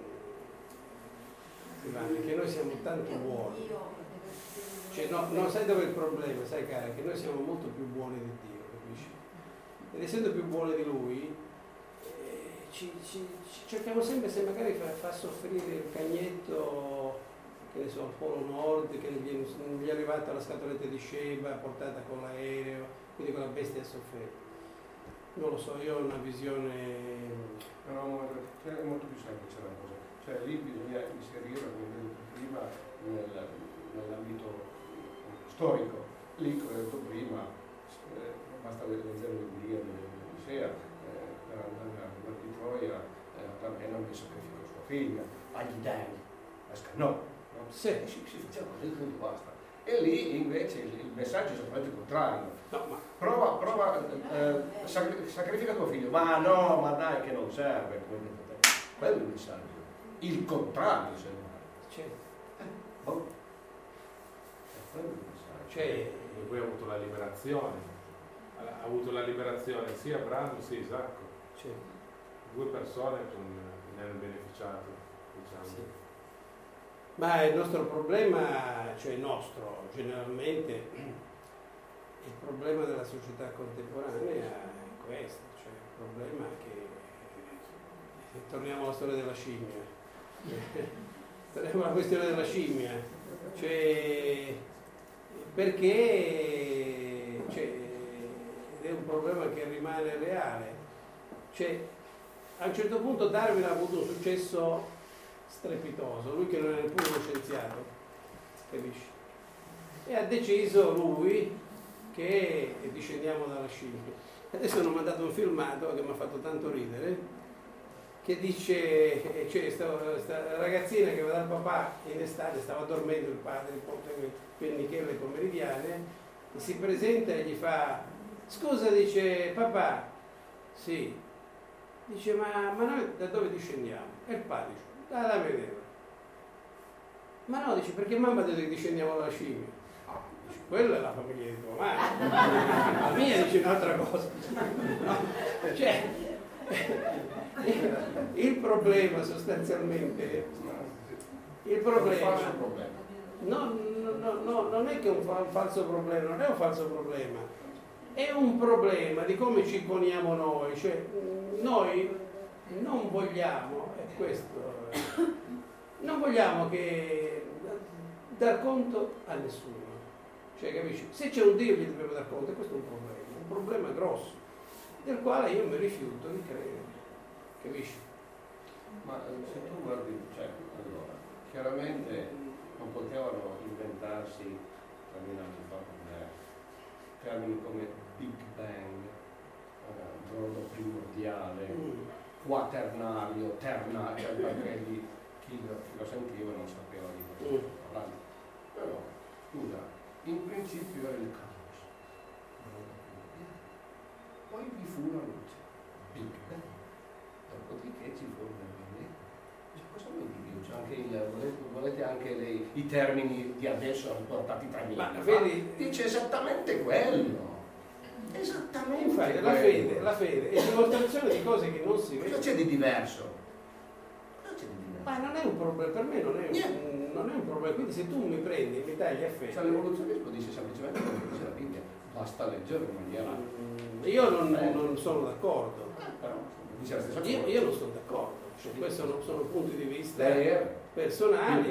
Ivano, che noi siamo tanto buoni. Cioè, no, sai dove è il problema, sai cara, che noi siamo molto più buoni di Dio, capisci? Ed essendo più buoni di Lui, ci cerchiamo sempre, se magari fa soffrire il cagnetto, che ne so, al Polo Nord, che non gli è arrivata la scatoletta di Sheba portata con l'aereo, quindi quella bestia ha sofferto. Non lo so, io ho una visione... No, è molto più semplice la cosa. Cioè lì bisogna inserire, come ho detto prima, nell'ambito storico. Lì, come ho detto prima, basta leggere le Iliadi dell'Odissea, per andare a guerra di Troia, Agamennone sacrificò sua figlia, agli dei, la scannò. No? Sì. Si faceva così, tutto basta. E lì invece il messaggio è esattamente il contrario. No, ma... Prova, sacrifica tuo figlio. Ma no, ma dai che non serve. Quello è il messaggio. Il contrario, se non C'è. quello è il messaggio. Cioè, E poi ha avuto la liberazione. Ha avuto la liberazione sia Abramo sia Isacco. c'è. Due persone ne hanno beneficiato, diciamo. Sì. Ma il nostro problema, cioè nostro, generalmente, il problema della società contemporanea è questo, cioè il problema è che, torniamo alla storia della scimmia, torniamo alla questione della scimmia, cioè perché ed è un problema che rimane reale, cioè a un certo punto Darwin ha avuto un successo strepitoso, lui che non è neppure uno scienziato, capisci? E ha deciso lui che discendiamo dalla scimmia. Adesso hanno mandato un filmato che mi ha fatto tanto ridere, che dice, cioè sta ragazzina che va dal papà in estate, stava dormendo il padre, quindi che le pomeridiane, e si presenta e gli fa, scusa, dice, papà, sì, dice, ma noi da dove discendiamo? E il padre dice, da vedere. Ma no, dice, perché mamma ha detto che discendiamo dalla scimmia. Dice, quella è la famiglia di tua madre. La mia dice un'altra cosa. No? Cioè, il problema sostanzialmente, il problema, no, non è che è un falso problema, non è un falso problema, è un problema di come ci poniamo noi, cioè noi non vogliamo, è questo, non vogliamo che dar conto a nessuno, cioè capisci? Se c'è un Dio gli dobbiamo dar conto, e questo è un problema grosso, del quale io mi rifiuto di credere, capisci? Ma se tu guardi, cioè, allora, chiaramente non potevano inventarsi 3000 anni fa termini come Big Bang, brodo primordiale, quaternario, ternario, perché chi lo sentiva non sapeva di cosa stava parlando. Però, scusa, in principio era il caos, poi vi fu la luce, Big Bang, dopodiché ci fu il bambino. Cosa vuol dire? Cioè anche volete anche i termini di adesso portati 3000 anni fa? Dice esattamente quello. Esattamente. Infatti, la fede è dimostrazione di cose che non si vedono. Cosa c'è di diverso? Ma non è un problema, per me non è un problema, quindi se tu mi prendi e mi tagli a fede. Cioè, l'evoluzionismo dice semplicemente quello che dice la Bibbia, basta leggere in maniera. Io non sono d'accordo. Però dice la stessa cosa. Io non sono d'accordo, cioè, questi sono punti di vista Lei personali.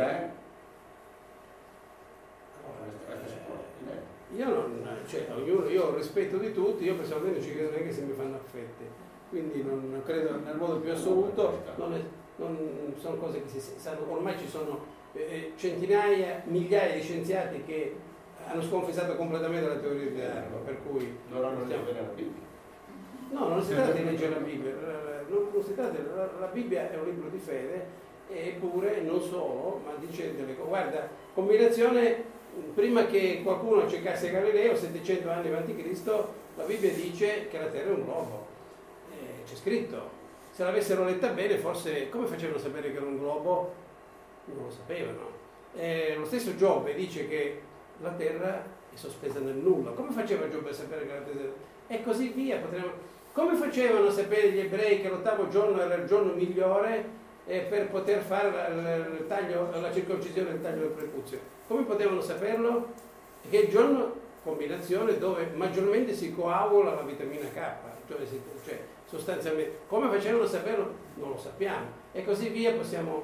Io non, cioè, io ho rispetto di tutti, io personalmente non ci credo neanche se mi fanno affette, quindi non credo nel modo più assoluto, non sono cose che si sanno, ormai ci sono centinaia, migliaia di scienziati che hanno sconfessato completamente la teoria dell'arma, per cui non hanno letto la Bibbia. No, non si tratta di leggere la Bibbia, non si tratta la Bibbia è un libro di fede, eppure non solo, ma dice delle cose. Guarda, combinazione. Prima che qualcuno cercasse Galileo, 700 anni a.C., la Bibbia dice che la Terra è un globo. C'è scritto. Se l'avessero letta bene, forse come facevano a sapere che era un globo? Non lo sapevano. Lo stesso Giobbe dice che la Terra è sospesa nel nulla. Come faceva Giobbe a sapere che la Terra? E così via. Come facevano a sapere gli ebrei che l'8° giorno era il giorno migliore per poter fare il taglio, la circoncisione del taglio del prepuzio. Come potevano saperlo? Che è il giorno combinazione dove maggiormente si coagula la vitamina K, cioè sostanzialmente. Come facevano a saperlo? Non lo sappiamo. E così via possiamo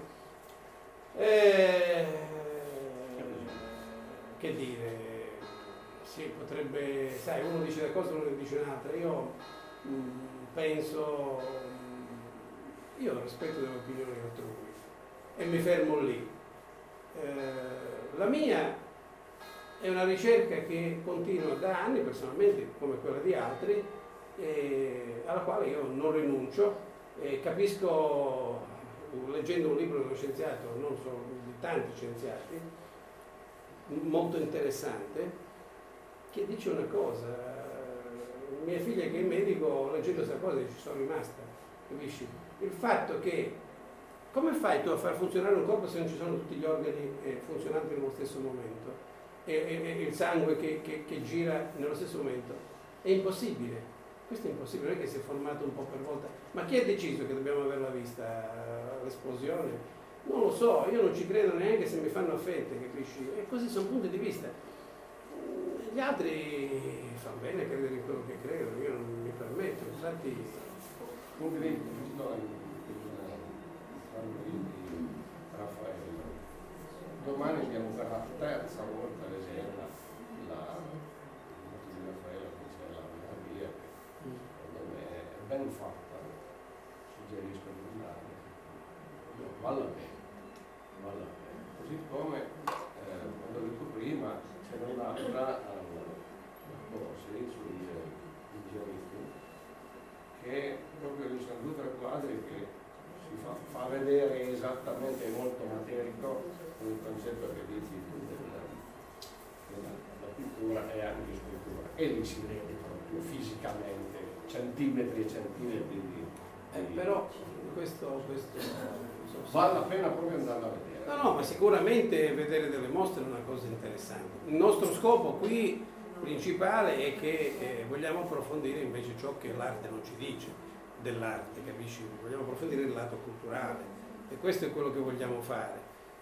che dire, sì, potrebbe, sai, uno dice una cosa, uno ne dice un'altra. Io penso, io rispetto delle opinioni altrui e mi fermo lì. La mia è una ricerca che continua da anni, personalmente, come quella di altri, alla quale io non rinuncio. Capisco, leggendo un libro di uno scienziato, non solo di tanti scienziati, molto interessante, che dice una cosa. Mia figlia che è medico, leggendo questa cosa ci sono rimasta, capisci? Il fatto che come fai tu a far funzionare un corpo se non ci sono tutti gli organi funzionanti nello stesso momento e il sangue che gira nello stesso momento? È impossibile. Questo è impossibile, non è che si è formato un po' per volta. Ma chi ha deciso che dobbiamo averla vista l'esplosione? Non lo so, io non ci credo neanche se mi fanno affette, capisci? E così sono punti di vista. Gli altri fanno bene a credere in quello che credono, io non mi permetto, infatti. Raffaello, domani abbiamo per la terza volta l'esempio la di Raffaello che c'è la via che secondo me è ben fatta, suggerisco di andare, valla bene, così come quando ho detto prima c'era un'altra corsi sui giornisti che proprio gli sono due o tre quadri che si fa vedere esattamente, molto materico il concetto che dici tu la pittura è anche scrittura e lì si vede proprio fisicamente centimetri e centimetri di però questo vale la pena proprio andare a vedere. No, ma sicuramente vedere delle mostre è una cosa interessante. Il nostro scopo qui principale è che vogliamo approfondire invece ciò che l'arte non ci dice dell'arte, capisci? Vogliamo approfondire il lato culturale e questo è quello che vogliamo fare.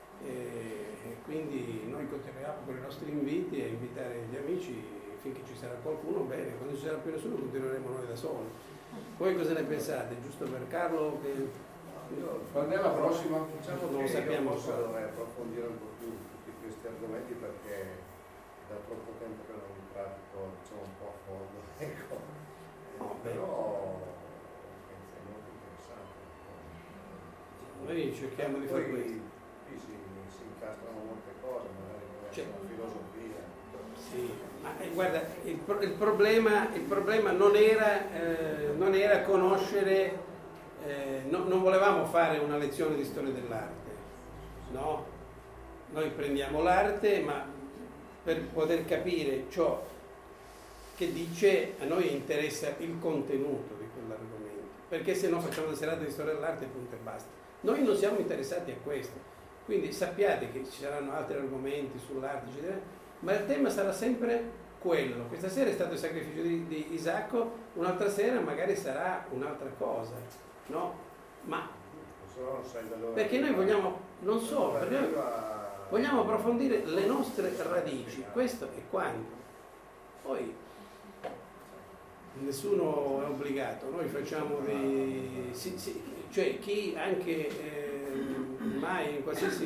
Quindi noi continuiamo con i nostri inviti a invitare gli amici finché ci sarà qualcuno, bene, quando ci sarà più nessuno continueremo noi da soli. Voi cosa ne pensate? Giusto per Carlo? Quando è la prossima? Diciamo non lo che sappiamo io posso ancora. approfondire un po' più tutti questi argomenti perché da troppo tempo che non pratico, diciamo, un po' a fondo, ecco. Però penso è molto interessante. Noi cerchiamo di fare questo. Qui si incastrano molte cose, magari la filosofia. Sì, ma guarda, il problema non era conoscere, non volevamo fare una lezione di storia dell'arte, no? Noi prendiamo l'arte, ma per poter capire ciò che dice, a noi interessa il contenuto di quell'argomento, perché se no facciamo una serata di storia dell'arte, punto e basta. Noi non siamo interessati a questo, quindi sappiate che ci saranno altri argomenti sull'arte, eccetera, ma il tema sarà sempre quello. Questa sera è stato il sacrificio di Isacco, un'altra sera magari sarà un'altra cosa, no? Ma perché noi vogliamo, non so, perché noi vogliamo approfondire le nostre radici, questo è quanto. Poi nessuno è obbligato, noi facciamo dei... cioè chi anche mai in qualsiasi...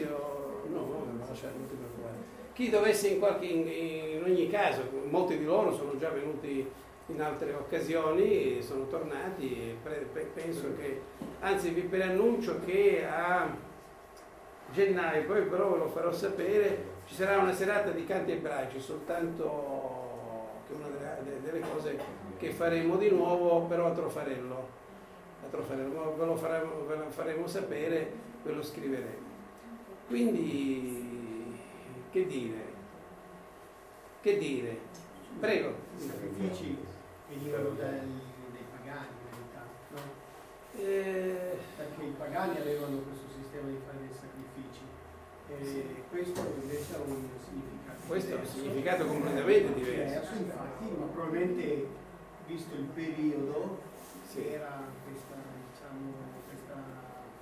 chi dovesse in ogni caso, molti di loro sono già venuti in altre occasioni, sono tornati e penso che, anzi vi preannuncio che a gennaio, poi però ve lo farò sapere, ci sarà una serata di canti ebraici, soltanto che una delle cose che faremo di nuovo, però a Trofarello, ve lo faremo sapere, ve lo scriveremo. Quindi che dire? Prego. I sacrifici venivano dai pagani in realtà, no? Perché i pagani avevano questo sistema di fare dei sacrifici e questo invece ha un significato questo diverso. ha un significato completamente diverso. Infatti, ma probabilmente visto il periodo sì. era questa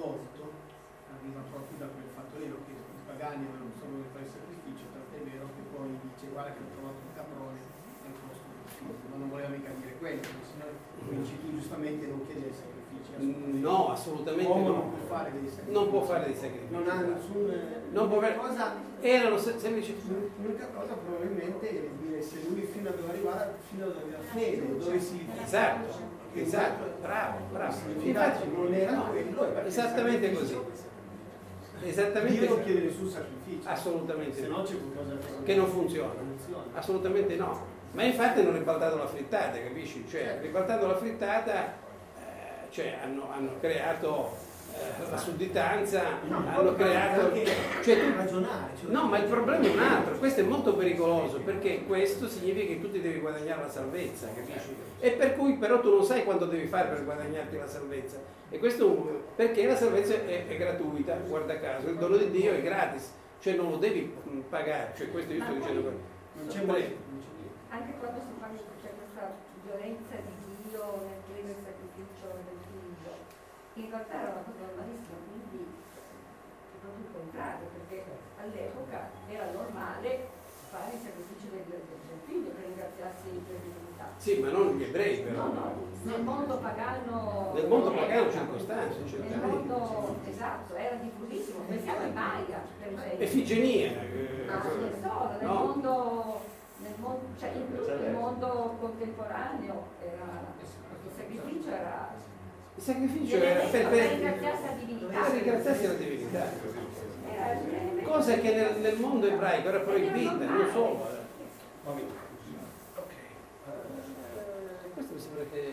tolto arriva proprio da quel fatto lì, che i pagani avevano solo da fare il sacrificio, tant'è vero che poi dice guarda che ho trovato un caprone al posto del figlio, ma non voleva mica dire quello, perché sennò tu giustamente non chiede i sacrifici. No, assolutamente l'uomo no. non può fare dei sacrifici. Non può fare dei sacrifici. Non ha nessun... Non può fare... cosa, Erano semplici... l'unica cosa probabilmente è dire se lui fino a dove arrivare, fino a dove aveva fede, dove si... Esatto, bravo. Infatti non era no, quello. Esattamente così. Esattamente. Dio non chiede nessun sacrificio. Assolutamente se no. no c'è qualcosa che non funziona. Assolutamente no. Ma infatti hanno ribaltato la frittata, capisci? Cioè, ribaltando la frittata, cioè, hanno creato la sudditanza, hanno creato... Cioè, ragionare. Cioè, no, ma il problema è un altro, questo è molto pericoloso, perché questo significa che tu ti devi guadagnare la salvezza, capisci? E per cui però tu non sai quanto devi fare per guadagnarti la salvezza. E questo perché la salvezza è gratuita, guarda caso, il dono di Dio è gratis, cioè non lo devi pagare, cioè questo io sto dicendo quello. Non c'è motivo. Anche quando si parla c'è questa violenza di Dio nel chiedere il sacrificio del figlio, in realtà era una cosa normalissima, quindi è proprio il contrario, perché all'epoca era normale fare il sacrificio del figlio per ringraziarsi per l'umanità. Sì, ma non gli ebrei però. No, nel mondo pagano... Nel mondo pagano circostanze, nel mondo, esatto, era diffusissimo. Pensiamo ai Maya, per esempio. Efigenia. Ma non solo, nel mondo contemporaneo il sacrificio era... Il sacrificio era per ringraziarsi alla divinità. Per ringraziarsi alla divinità. Cosa che nel mondo ebraico era proibita, non solo. Questo mi sembra che...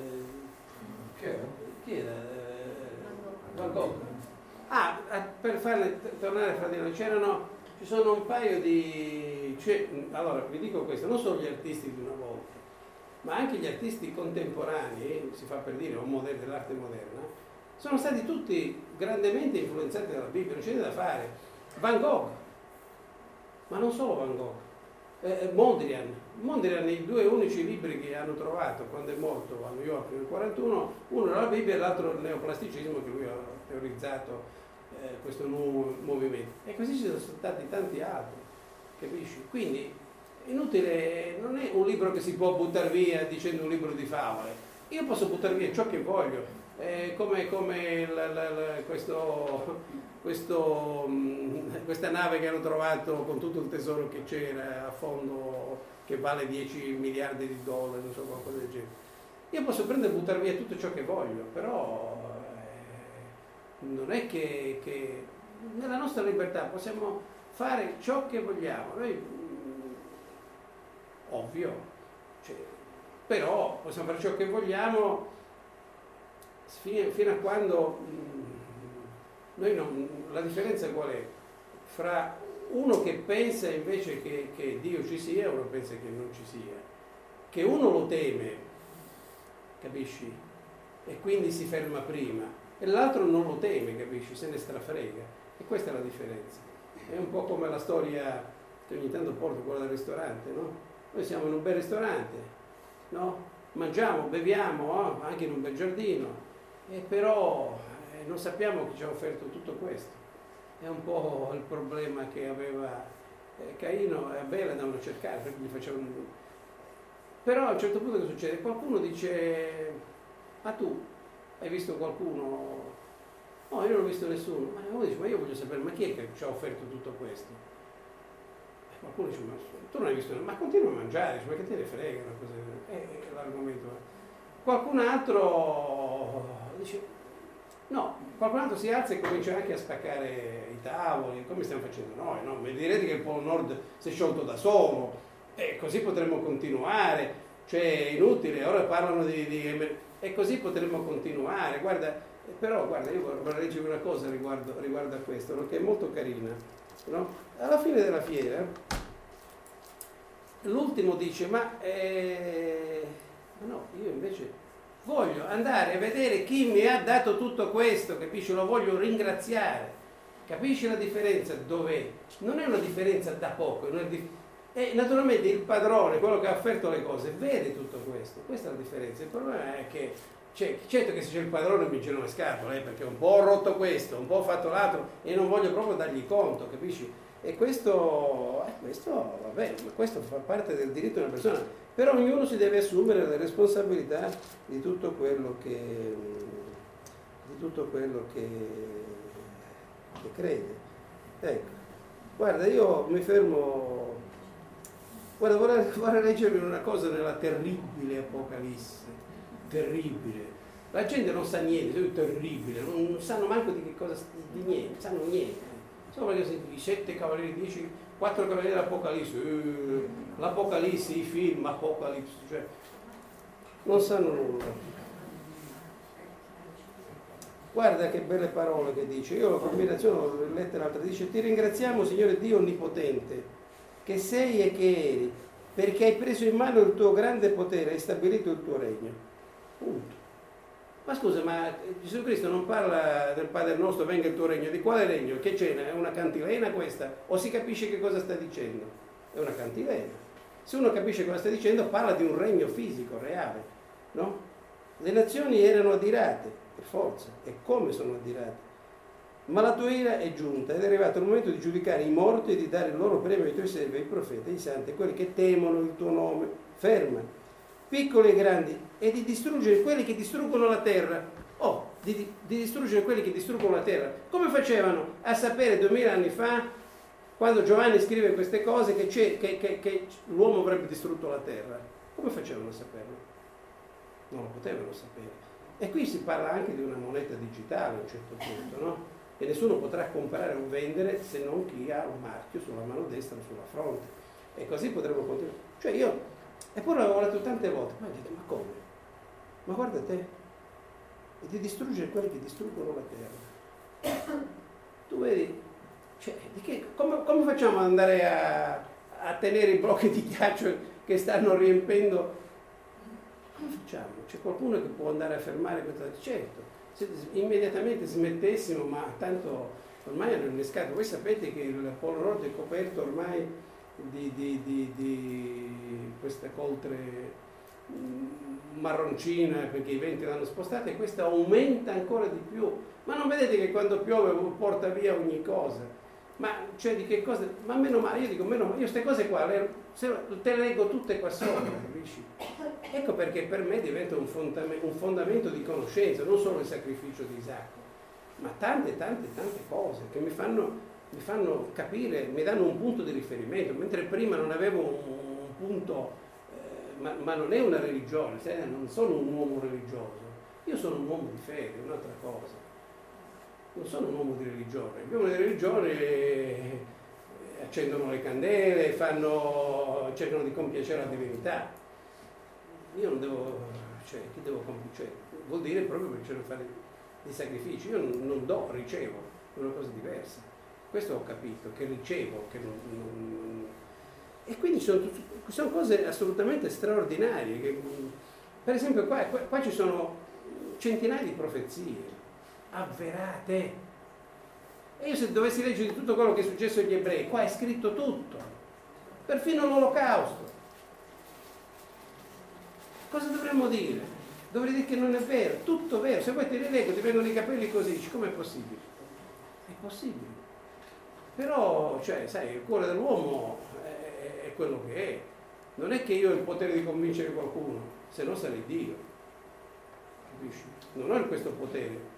Chi era? Van Gogh. Per farle tornare fra di noi, ci sono un paio di... allora, vi dico questo, non solo gli artisti di una volta, ma anche gli artisti contemporanei, si fa per dire, o moderni, dell'arte moderna, sono stati tutti grandemente influenzati dalla Bibbia, non c'è niente da fare. Van Gogh, ma non solo Van Gogh, Mondrian, i due unici libri che hanno trovato quando è morto a New York nel 1941, uno era la Bibbia e l'altro il neoplasticismo che lui ha teorizzato questo nuovo movimento. E così ci sono stati tanti altri, capisci? Quindi inutile, non è un libro che si può buttare via dicendo un libro di favole. Io posso buttare via ciò che voglio, come questa nave che hanno trovato con tutto il tesoro che c'era a fondo, che vale 10 miliardi di dollari, non so, qualcosa del genere. Io posso prendere e buttare via tutto ciò che voglio, però non è che nella nostra libertà possiamo fare ciò che vogliamo. Noi, ovvio, però possiamo fare ciò che vogliamo fino a quando noi non... La differenza qual è? Fra uno che pensa invece che Dio ci sia e uno pensa che non ci sia, che uno lo teme, capisci? E quindi si ferma prima, e l'altro non lo teme, capisci? Se ne strafrega. E questa è la differenza. È un po' come la storia che ogni tanto porto, quella del ristorante, no? Noi siamo in un bel ristorante, no? Mangiamo, beviamo, anche in un bel giardino, e però non sappiamo chi ci ha offerto tutto questo. È un po' il problema che aveva Caino e Abele, andavano a cercare perché gli facevano... Però a un certo punto che succede? Qualcuno dice: ma tu hai visto qualcuno? No, io non ho visto nessuno. Ma uno dice: ma io voglio sapere, ma chi è che ci ha offerto tutto questo? E qualcuno dice: ma tu non hai visto nessuno? Ma continua a mangiare, ma che te ne frega una cosa? È l'argomento. Qualcun altro dice: no, qualcun altro si alza e comincia anche a spaccare i tavoli, come stiamo facendo noi, no? Mi direte che il Polo Nord si è sciolto da solo, e così potremmo continuare, cioè è inutile, ora parlano e così potremmo continuare. Però io vorrei leggere una cosa riguardo a questo, no? Che è molto carina, no? Alla fine della fiera, l'ultimo dice: ma no, io invece voglio andare a vedere chi mi ha dato tutto questo, capisci? Lo voglio ringraziare. Capisci la differenza? Dov'è? Non è una differenza da poco, e naturalmente il padrone, quello che ha offerto le cose, vede tutto questo. Questa è la differenza. Il problema è che certo che se c'è il padrone mi girano le scatole, perché un po' ho rotto questo, un po' ho fatto l'altro e non voglio proprio dargli conto, capisci? E questo vabbè, ma questo fa parte del diritto di una persona, però ognuno si deve assumere le responsabilità di tutto quello che crede. Ecco, guarda, io mi fermo, guarda, vorrei leggervi una cosa nella terribile Apocalisse, terribile. La gente non sa niente, è terribile, non sanno manco di che cosa, di niente, sanno niente. Solo perché i 7 cavalieri, 4 cavalieri dell'Apocalisse, l'Apocalisse, i film, Apocalisse, cioè, non sanno nulla. Guarda che belle parole che dice, io la combinazione l'ho letta l'altra, dice: ti ringraziamo Signore Dio Onnipotente, che sei e che eri, perché hai preso in mano il tuo grande potere e hai stabilito il tuo regno. Punto. Ma scusa, ma Gesù Cristo non parla del Padre nostro, venga il tuo regno, di quale regno? Che c'è? È una cantilena questa? O si capisce che cosa sta dicendo? È una cantilena. Se uno capisce cosa sta dicendo, parla di un regno fisico, reale, no? Le nazioni erano adirate, per forza, e come sono adirate. Ma la tua ira è giunta ed è arrivato il momento di giudicare i morti e di dare il loro premio ai tuoi servi, ai profeti, ai santi, a quelli che temono il tuo nome. Ferma, piccoli e grandi, e di distruggere quelli che distruggono la terra. Di distruggere quelli che distruggono la terra. Come facevano a sapere 2000 anni fa, quando Giovanni scrive queste cose, che l'uomo avrebbe distrutto la terra? Come facevano a saperlo? Non lo potevano sapere. E qui si parla anche di una moneta digitale a un certo punto, no? E nessuno potrà comprare o vendere se non chi ha un marchio sulla mano destra o sulla fronte. E così potremo continuare. Cioè io, eppure l'avevo letto tante volte, poi ho detto: ma come? Ma guarda te, e di distruggere quelli che distruggono la terra. Tu vedi, cioè, come facciamo ad andare a tenere i blocchi di ghiaccio che stanno riempendo? Come facciamo? C'è qualcuno che può andare a fermare questa? Certo, se immediatamente smettessimo, ma tanto ormai hanno innescato. Voi sapete che il Polo Nord è coperto ormai di questa coltre marroncina, perché i venti l'hanno spostata, e questa aumenta ancora di più. Ma non vedete che quando piove porta via ogni cosa? Ma cioè di che cosa? Ma meno male, io dico meno male, io queste cose qua te le leggo tutte qua sopra, capisci? Ecco perché per me diventa un fondamento di conoscenza, non solo il sacrificio di Isacco, ma tante cose che mi fanno capire, mi danno un punto di riferimento, mentre prima non avevo un punto, ma non è una religione, non sono un uomo religioso, io sono un uomo di fede, è un'altra cosa, non sono un uomo di religione. Gli uomini di religione accendono le candele, cercano di compiacere la divinità. Io non devo, chi devo compiacere? Vuol dire proprio che bisogna fare dei sacrifici. Io non do, ricevo, è una cosa diversa. Questo ho capito, che ricevo, che non. E quindi sono cose assolutamente straordinarie. Che, per esempio qua ci sono centinaia di profezie avverate. E io se dovessi leggere di tutto quello che è successo agli ebrei, qua è scritto tutto, perfino l'olocausto. Cosa dovremmo dire? Dovrei dire che non è vero, tutto vero. Se poi te li leggo, ti vengono i capelli così, dici: com'è possibile? È possibile. Però, cioè, sai, il cuore dell'uomo è quello che è. Non è che io ho il potere di convincere qualcuno, se no sarei Dio. Capisci? Non ho questo potere.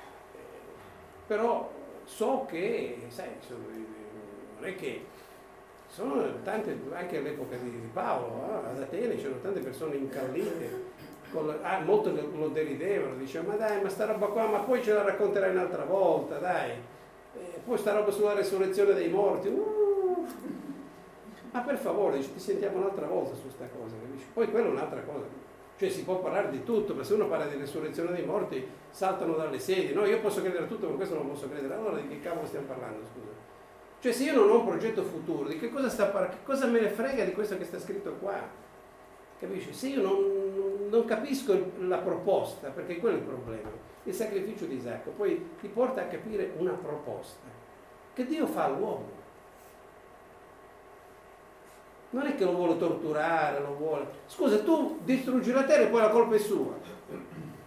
Però so che, sai, non è che sono tante, anche all'epoca di Paolo, ad Atene c'erano tante persone incallite, molto lo deridevano, dicevano: ma dai, ma sta roba qua, ma poi ce la racconterai un'altra volta, dai, poi sta roba sulla resurrezione dei morti, ma per favore, ti sentiamo un'altra volta su sta cosa, capisci? Poi quella è un'altra cosa. Cioè si può parlare di tutto, ma se uno parla di resurrezione dei morti saltano dalle sedie. No, io posso credere a tutto, ma questo non posso credere. Allora di che cavolo stiamo parlando, scusa? Cioè se io non ho un progetto futuro, di che cosa sta parlando? Che cosa me ne frega di questo che sta scritto qua? Capisci? Se io non capisco la proposta, perché quello è il problema, il sacrificio di Isacco poi ti porta a capire una proposta che Dio fa all'uomo. Non è che lo vuole torturare, lo vuole. Scusa, tu distruggi la terra e poi la colpa è sua.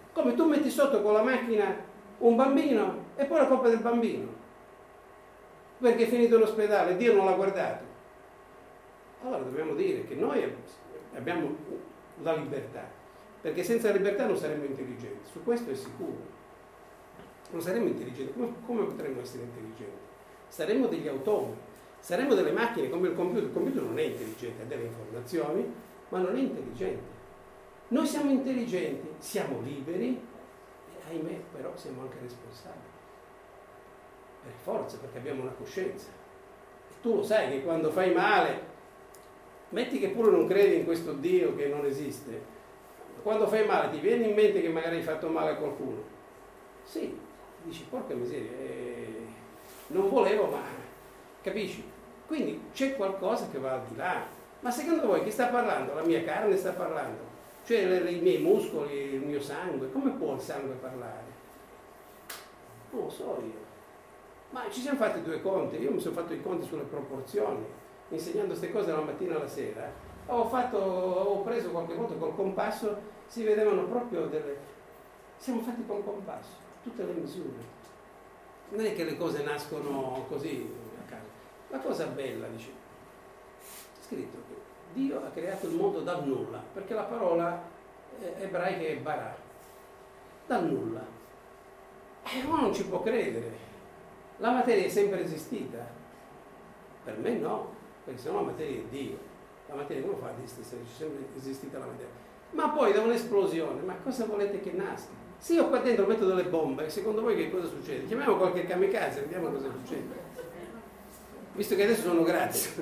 Come tu metti sotto con la macchina un bambino e poi la colpa del bambino, perché è finito in ospedale, Dio non l'ha guardato. Allora dobbiamo dire che noi abbiamo la libertà, perché senza libertà non saremmo intelligenti, su questo è sicuro. Non saremmo intelligenti. Come potremmo essere intelligenti? Saremmo degli automi, saremmo delle macchine come il computer. Il computer non è intelligente, ha delle informazioni, ma non è intelligente. Noi siamo intelligenti, siamo liberi, e ahimè però siamo anche responsabili. Per forza, perché abbiamo una coscienza. E tu lo sai che quando fai male, metti che pure non credi in questo Dio che non esiste, quando fai male ti viene in mente che magari hai fatto male a qualcuno? Sì, dici porca miseria, non volevo, ma capisci? Quindi c'è qualcosa che va al di là. Ma secondo voi chi sta parlando? La mia carne sta parlando? Cioè i miei muscoli, il mio sangue? Come può il sangue parlare? Non lo so io. Ma ci siamo fatti due conti. Io mi sono fatto i conti sulle proporzioni, insegnando queste cose dalla mattina alla sera. Ho preso qualche volta col compasso, si vedevano proprio delle... Siamo fatti col compasso, tutte le misure. Non è che le cose nascono così a caso. La cosa bella, dice, c'è scritto che Dio ha creato il mondo dal nulla, perché la parola ebraica è bara, dal nulla. E uno non ci può credere. La materia è sempre esistita? Per me no, perché sennò la materia è Dio. La materia come fa a esistere se c'è sempre esistita la materia? Ma poi da un'esplosione, ma cosa volete che nasca? Se io qua dentro metto delle bombe, secondo voi che cosa succede? Chiamiamo qualche kamikaze, vediamo cosa succede. Visto che adesso sono gratis.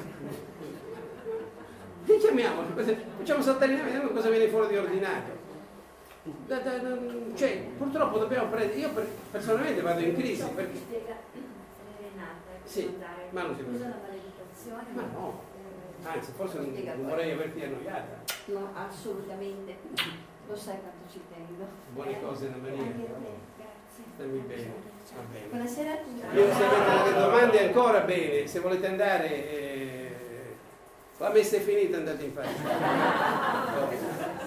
Li chiamiamo, facciamo saltare in aria, vediamo cosa viene fuori di ordinario. Cioè, purtroppo dobbiamo prendere, io personalmente vado in crisi perché... Sì, ma non si può. Ma no, anzi forse non vorrei averti annoiata. No, assolutamente, lo sai quanto ci tengo. Buone cose da venire. Grazie. Stammi bene, va bene. Buonasera a tutti. Io se avete delle domande ancora bene, se volete andare, la messa è finita, andate in pace.